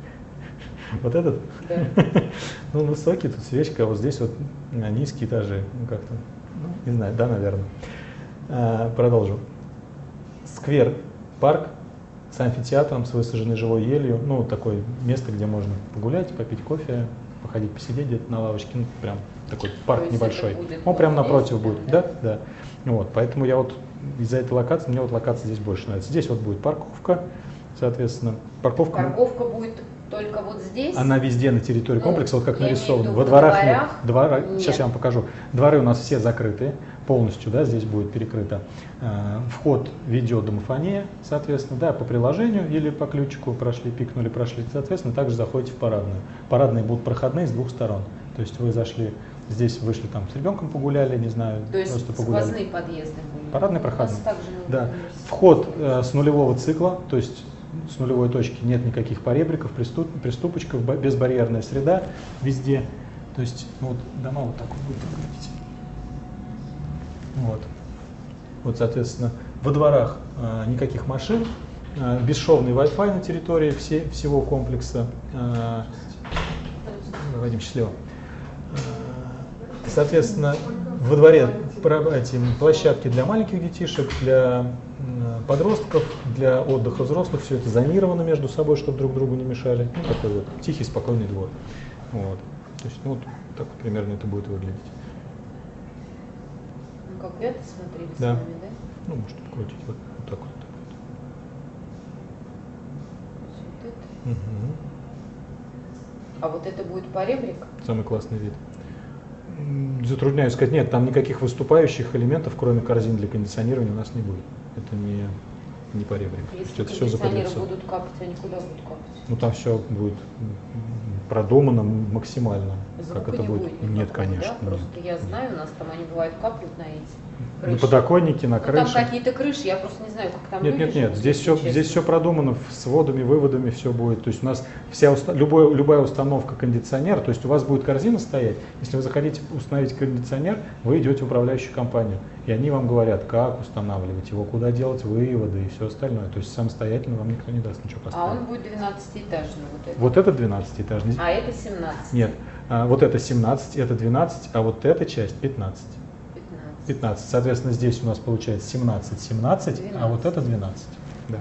Вот этот? Да. Ну, высокий, тут свечка, а вот здесь вот низкие этажи, ну как-то, не знаю, да, наверное. Продолжу. Сквер, парк с амфитеатром, с высаженной живой елью, ну, такое место, где можно погулять, попить кофе, походить, посидеть где-то на лавочке, ну, прям такой парк небольшой. Он прям напротив будет, да? Да. Вот, поэтому я вот из-за этой локации, мне вот локация здесь больше нравится. Здесь вот будет парковка, соответственно, парковка будет только вот здесь? Она везде на территории комплекса, вот как я нарисовано. имею в виду, Во дворах нет. Нет. Сейчас я вам покажу. Дворы у нас все закрыты полностью, да, здесь будет перекрыто. Вход видеодомофония, соответственно, да, по приложению или по ключику прошли, пикнули, прошли. Соответственно, также заходите в парадную. Парадные будут проходные с двух сторон. То есть вы зашли, здесь вышли там с ребенком погуляли, не знаю, то есть просто погуляли. сквозные подъезды были? Парадные, проходные. Да. Университет. Вход с нулевого цикла, то есть с нулевой точки нет никаких поребриков, приступочков, безбарьерная среда везде. То есть ну, вот дома вот так вот будут выглядеть. Вот. Вот, соответственно, во дворах никаких машин, бесшовный Wi-Fi на территории всего комплекса. Вадим, счастливо. Соответственно, во дворе эти площадки для маленьких детишек, для подростков, для отдыха взрослых, все это зонировано между собой, чтобы друг другу не мешали. Ну, такой вот тихий, спокойный двор. Вот. То есть, ну, вот так вот примерно это будет выглядеть. Ну, как вы это смотрели с Да. вами, да? Ну, может, крутить вот так вот. Вот это. Угу. А вот это будет поребрик? Самый классный вид. Затрудняюсь сказать, нет, там никаких выступающих элементов, кроме корзин для кондиционирования, у нас не будет. Это не поребрик. Если Это все кондиционеры заподрится. будут капать, они куда будут капать? Ну там все будет продумано максимально. Звука как это не будет? никакого, Нет, да? конечно. Просто Нет. я знаю, у нас там они бывают капают на эти На крыши. подоконнике, на Ну, крыше. там какие-то крыши, я просто не знаю, как там Нет, люди нет, нет, живут, здесь если все, здесь честно. все продумано с вводами, выводами, все будет. То есть у нас любая установка кондиционера, то есть у вас будет корзина стоять, если вы захотите установить кондиционер, вы идете в управляющую компанию, и они вам говорят, как устанавливать его, куда делать выводы и все остальное. То есть самостоятельно вам никто не даст ничего А поставить. он будет 12-этажный вот этот. Вот это 12-этажный. А это 17. Нет, вот это 17, это 12, а вот эта часть 15. 15. 15. Соответственно, здесь у нас получается 17, 17, а вот это 12. Да.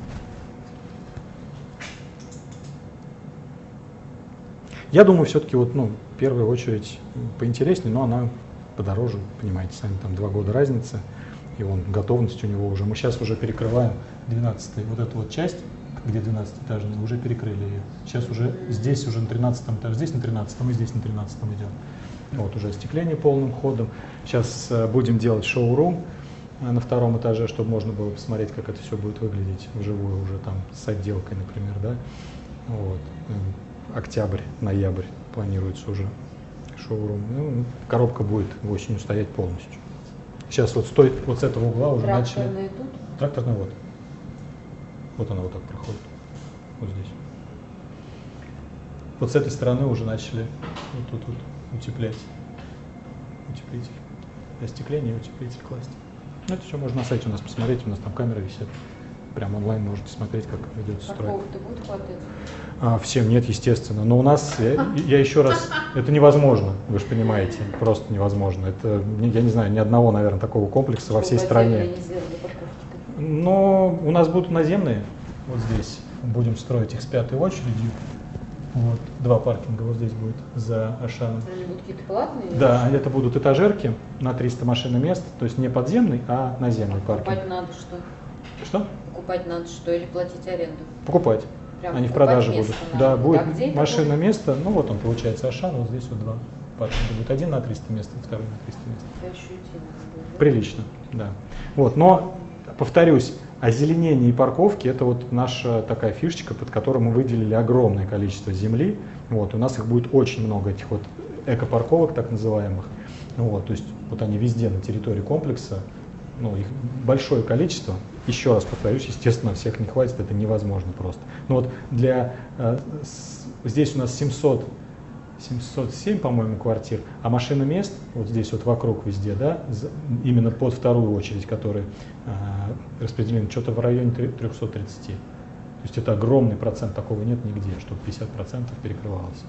Я думаю, все-таки вот, ну, в первую очередь поинтереснее, но она подороже, понимаете, сами там 2 года разница, и готовность у него уже. Мы сейчас уже перекрываем 12-й, вот эту вот часть, где 12-этажная, уже перекрыли ее. Сейчас уже здесь уже на 13-м этаже, здесь на 13-м и здесь на 13-м идем. Вот уже остекление полным ходом. Сейчас будем делать шоу-рум на 2-м этаже, чтобы можно было посмотреть, как это все будет выглядеть вживую уже там с отделкой, например, да. Вот. Октябрь, ноябрь планируется уже шоу-рум. Ну, коробка будет осенью стоять полностью. Сейчас вот стоит вот с этого угла уже начали. Тракторные тут? Тракторный вот. Вот она вот так проходит. Вот здесь. Вот с этой стороны уже начали вот тут вот утеплять. Утеплитель. Остекление и утеплитель класть. Ну, это все можно на сайте у нас посмотреть, у нас там камеры висят. Прям онлайн можете смотреть, как ведется стройка. Парковок-то будет хватать? Всем нет, естественно. Но у нас, я еще раз, это невозможно, вы же понимаете, просто невозможно. Это, я не знаю, ни одного, наверное, такого комплекса во всей стране. Не сделали парковки-то? Но у нас будут наземные, вот здесь. Будем строить их с 5-й очередью. Вот, 2 паркинга вот здесь будет за Ашаном. Они будут какие-то платные? Да, это будут этажерки на 300 машин и мест, то есть не подземный, а наземный паркинг. Покупать надо что? Что? Покупать надо что или платить аренду? Покупать. Прям Они в покупать продаже место будут. надо. Да, будет А где это машина будет? место, ну вот он получается Ашан, вот здесь вот 2 паркинга будет. Один на 300 мест, и второй на 300 мест. Это еще идти надо будет, да? Прилично, да. Вот, но, повторюсь, озеленение и парковки – это вот наша такая фишечка, под которой мы выделили огромное количество земли. Вот, у нас их будет очень много, этих вот эко-парковок так называемых. Вот, то есть вот они везде на территории комплекса, ну, их большое количество. Еще раз повторюсь, естественно, всех не хватит, это невозможно просто. Но вот здесь у нас 707, по-моему, квартир, а машина мест вот здесь вот вокруг везде, да, именно под вторую очередь, которые распределены, что-то в районе 330. То есть это огромный процент, такого нет нигде, чтобы 50% перекрывалось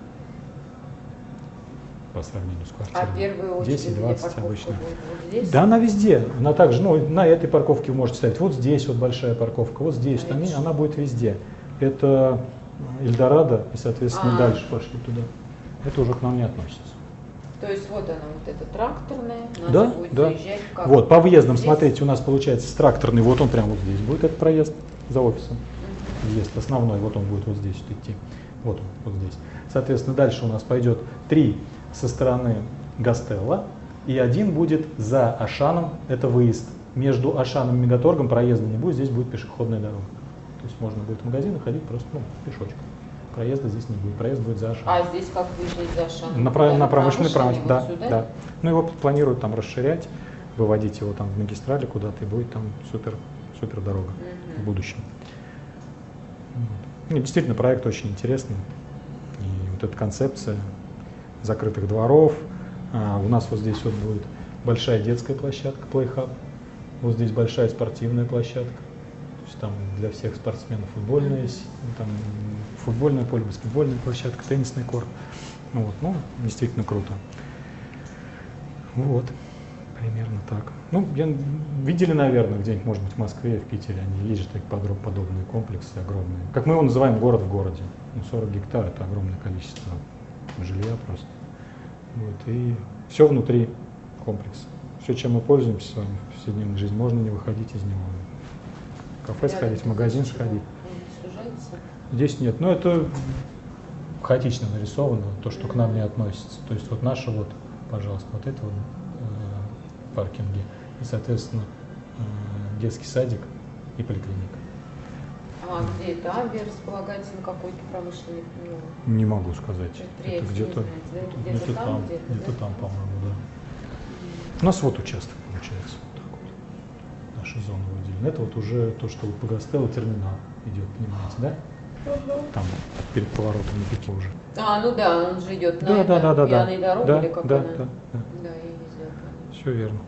по сравнению с квартирой. А первую очередь 10-20 где парковка обычно. будет? Вот здесь? Да, она везде. Она также, ну, на этой парковке вы можете ставить. Вот здесь вот большая парковка, вот здесь. А это что? Она будет везде. Это Эльдорадо, и, соответственно, дальше пошли туда. Это уже к нам не относится. То есть вот она, вот эта тракторная, надо Да, будет да. заезжать как? Вот, по въездам, Здесь? смотрите, у нас получается с тракторный, вот он прямо вот здесь будет этот проезд за офисом. Въезд основной, вот он будет вот здесь вот идти. Вот он, вот здесь. Соответственно, дальше у нас пойдет 3 со стороны Гастелла, и 1 будет за Ашаном, это выезд. Между Ашаном и Мегаторгом проезда не будет, здесь будет пешеходная дорога. То есть можно будет в магазин ходить просто, ну, пешочком. Проезда здесь не будет, проезд будет за Ашаном. А здесь как выезжать за Ашаном? На Куда? промышленный промышленный, да, вот сюда? да. Ну его планируют там расширять, выводить его там в магистрали куда-то, и будет там супер дорога в будущем. Вот. Ну, действительно, проект очень интересный. И вот эта концепция закрытых дворов. У нас вот здесь вот будет большая детская площадка, Playhub. Вот здесь большая спортивная площадка. То есть там для всех спортсменов футбольное поле, баскетбольная площадка, теннисный корт. Вот, ну, действительно круто. Вот, примерно так. Ну, видели, наверное, где-нибудь, может быть, в Москве и в Питере, они есть же такие подобные комплексы огромные. Как мы его называем, город в городе. Ну, 40 гектар – это огромное количество жилья просто. Вот, и все внутри комплекса. Все, чем мы пользуемся с вами в повседневной жизни, можно не выходить из него. В кафе сходить, в магазин сходить. Здесь нет. Но это хаотично нарисовано, то, что к нам не относится. То есть вот наши вот, пожалуйста, вот это вот паркинги. И, соответственно, детский садик и поликлиника. А где это? Авиа располагается на какой-то промышленной, Не могу сказать. Это где-то где-то там, где-то там, по-моему, да. У нас вот участок получается. Вот так вот. Наша зона выделена. Это вот уже то, что по Гастелло терминал идет, понимаете, да? Там перед поворотом на пике уже. А, ну да, он же идет Да, на да. пьяной дороге, Да, или как да, она? да. Да, я ездила. Все верно.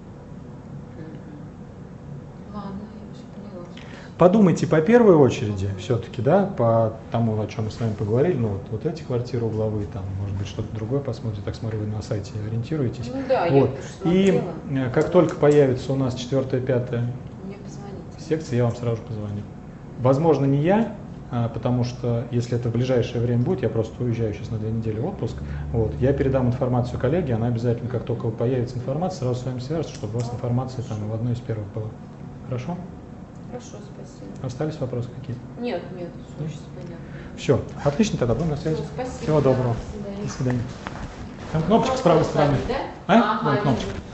Ладно, я все поняла. Подумайте по первой очереди все-таки, да, по тому, о чем мы с вами поговорили, ну вот эти квартиры угловые, там, может быть, что-то другое посмотрите, так смотрю, вы на сайте ориентируетесь. Ну да, вот. я И как только появится у нас 4-я, 5-я мне позвоните. секция, я вам сразу позвоню. Возможно, не я, потому что если это в ближайшее время будет, я просто уезжаю сейчас на 2 недели в отпуск, вот, я передам информацию коллеге, она обязательно, как только появится информация, сразу с вами свяжется, чтобы у вас информация там в одной из первых была. Хорошо? Хорошо, спасибо. Остались вопросы какие-то? Нет, все сейчас понятно. Все, отлично, тогда будем на связи. Спасибо. Всего доброго. Да, До свидания. Там кнопочка с правой стороны. Да? А? Ага, Вон кнопочка.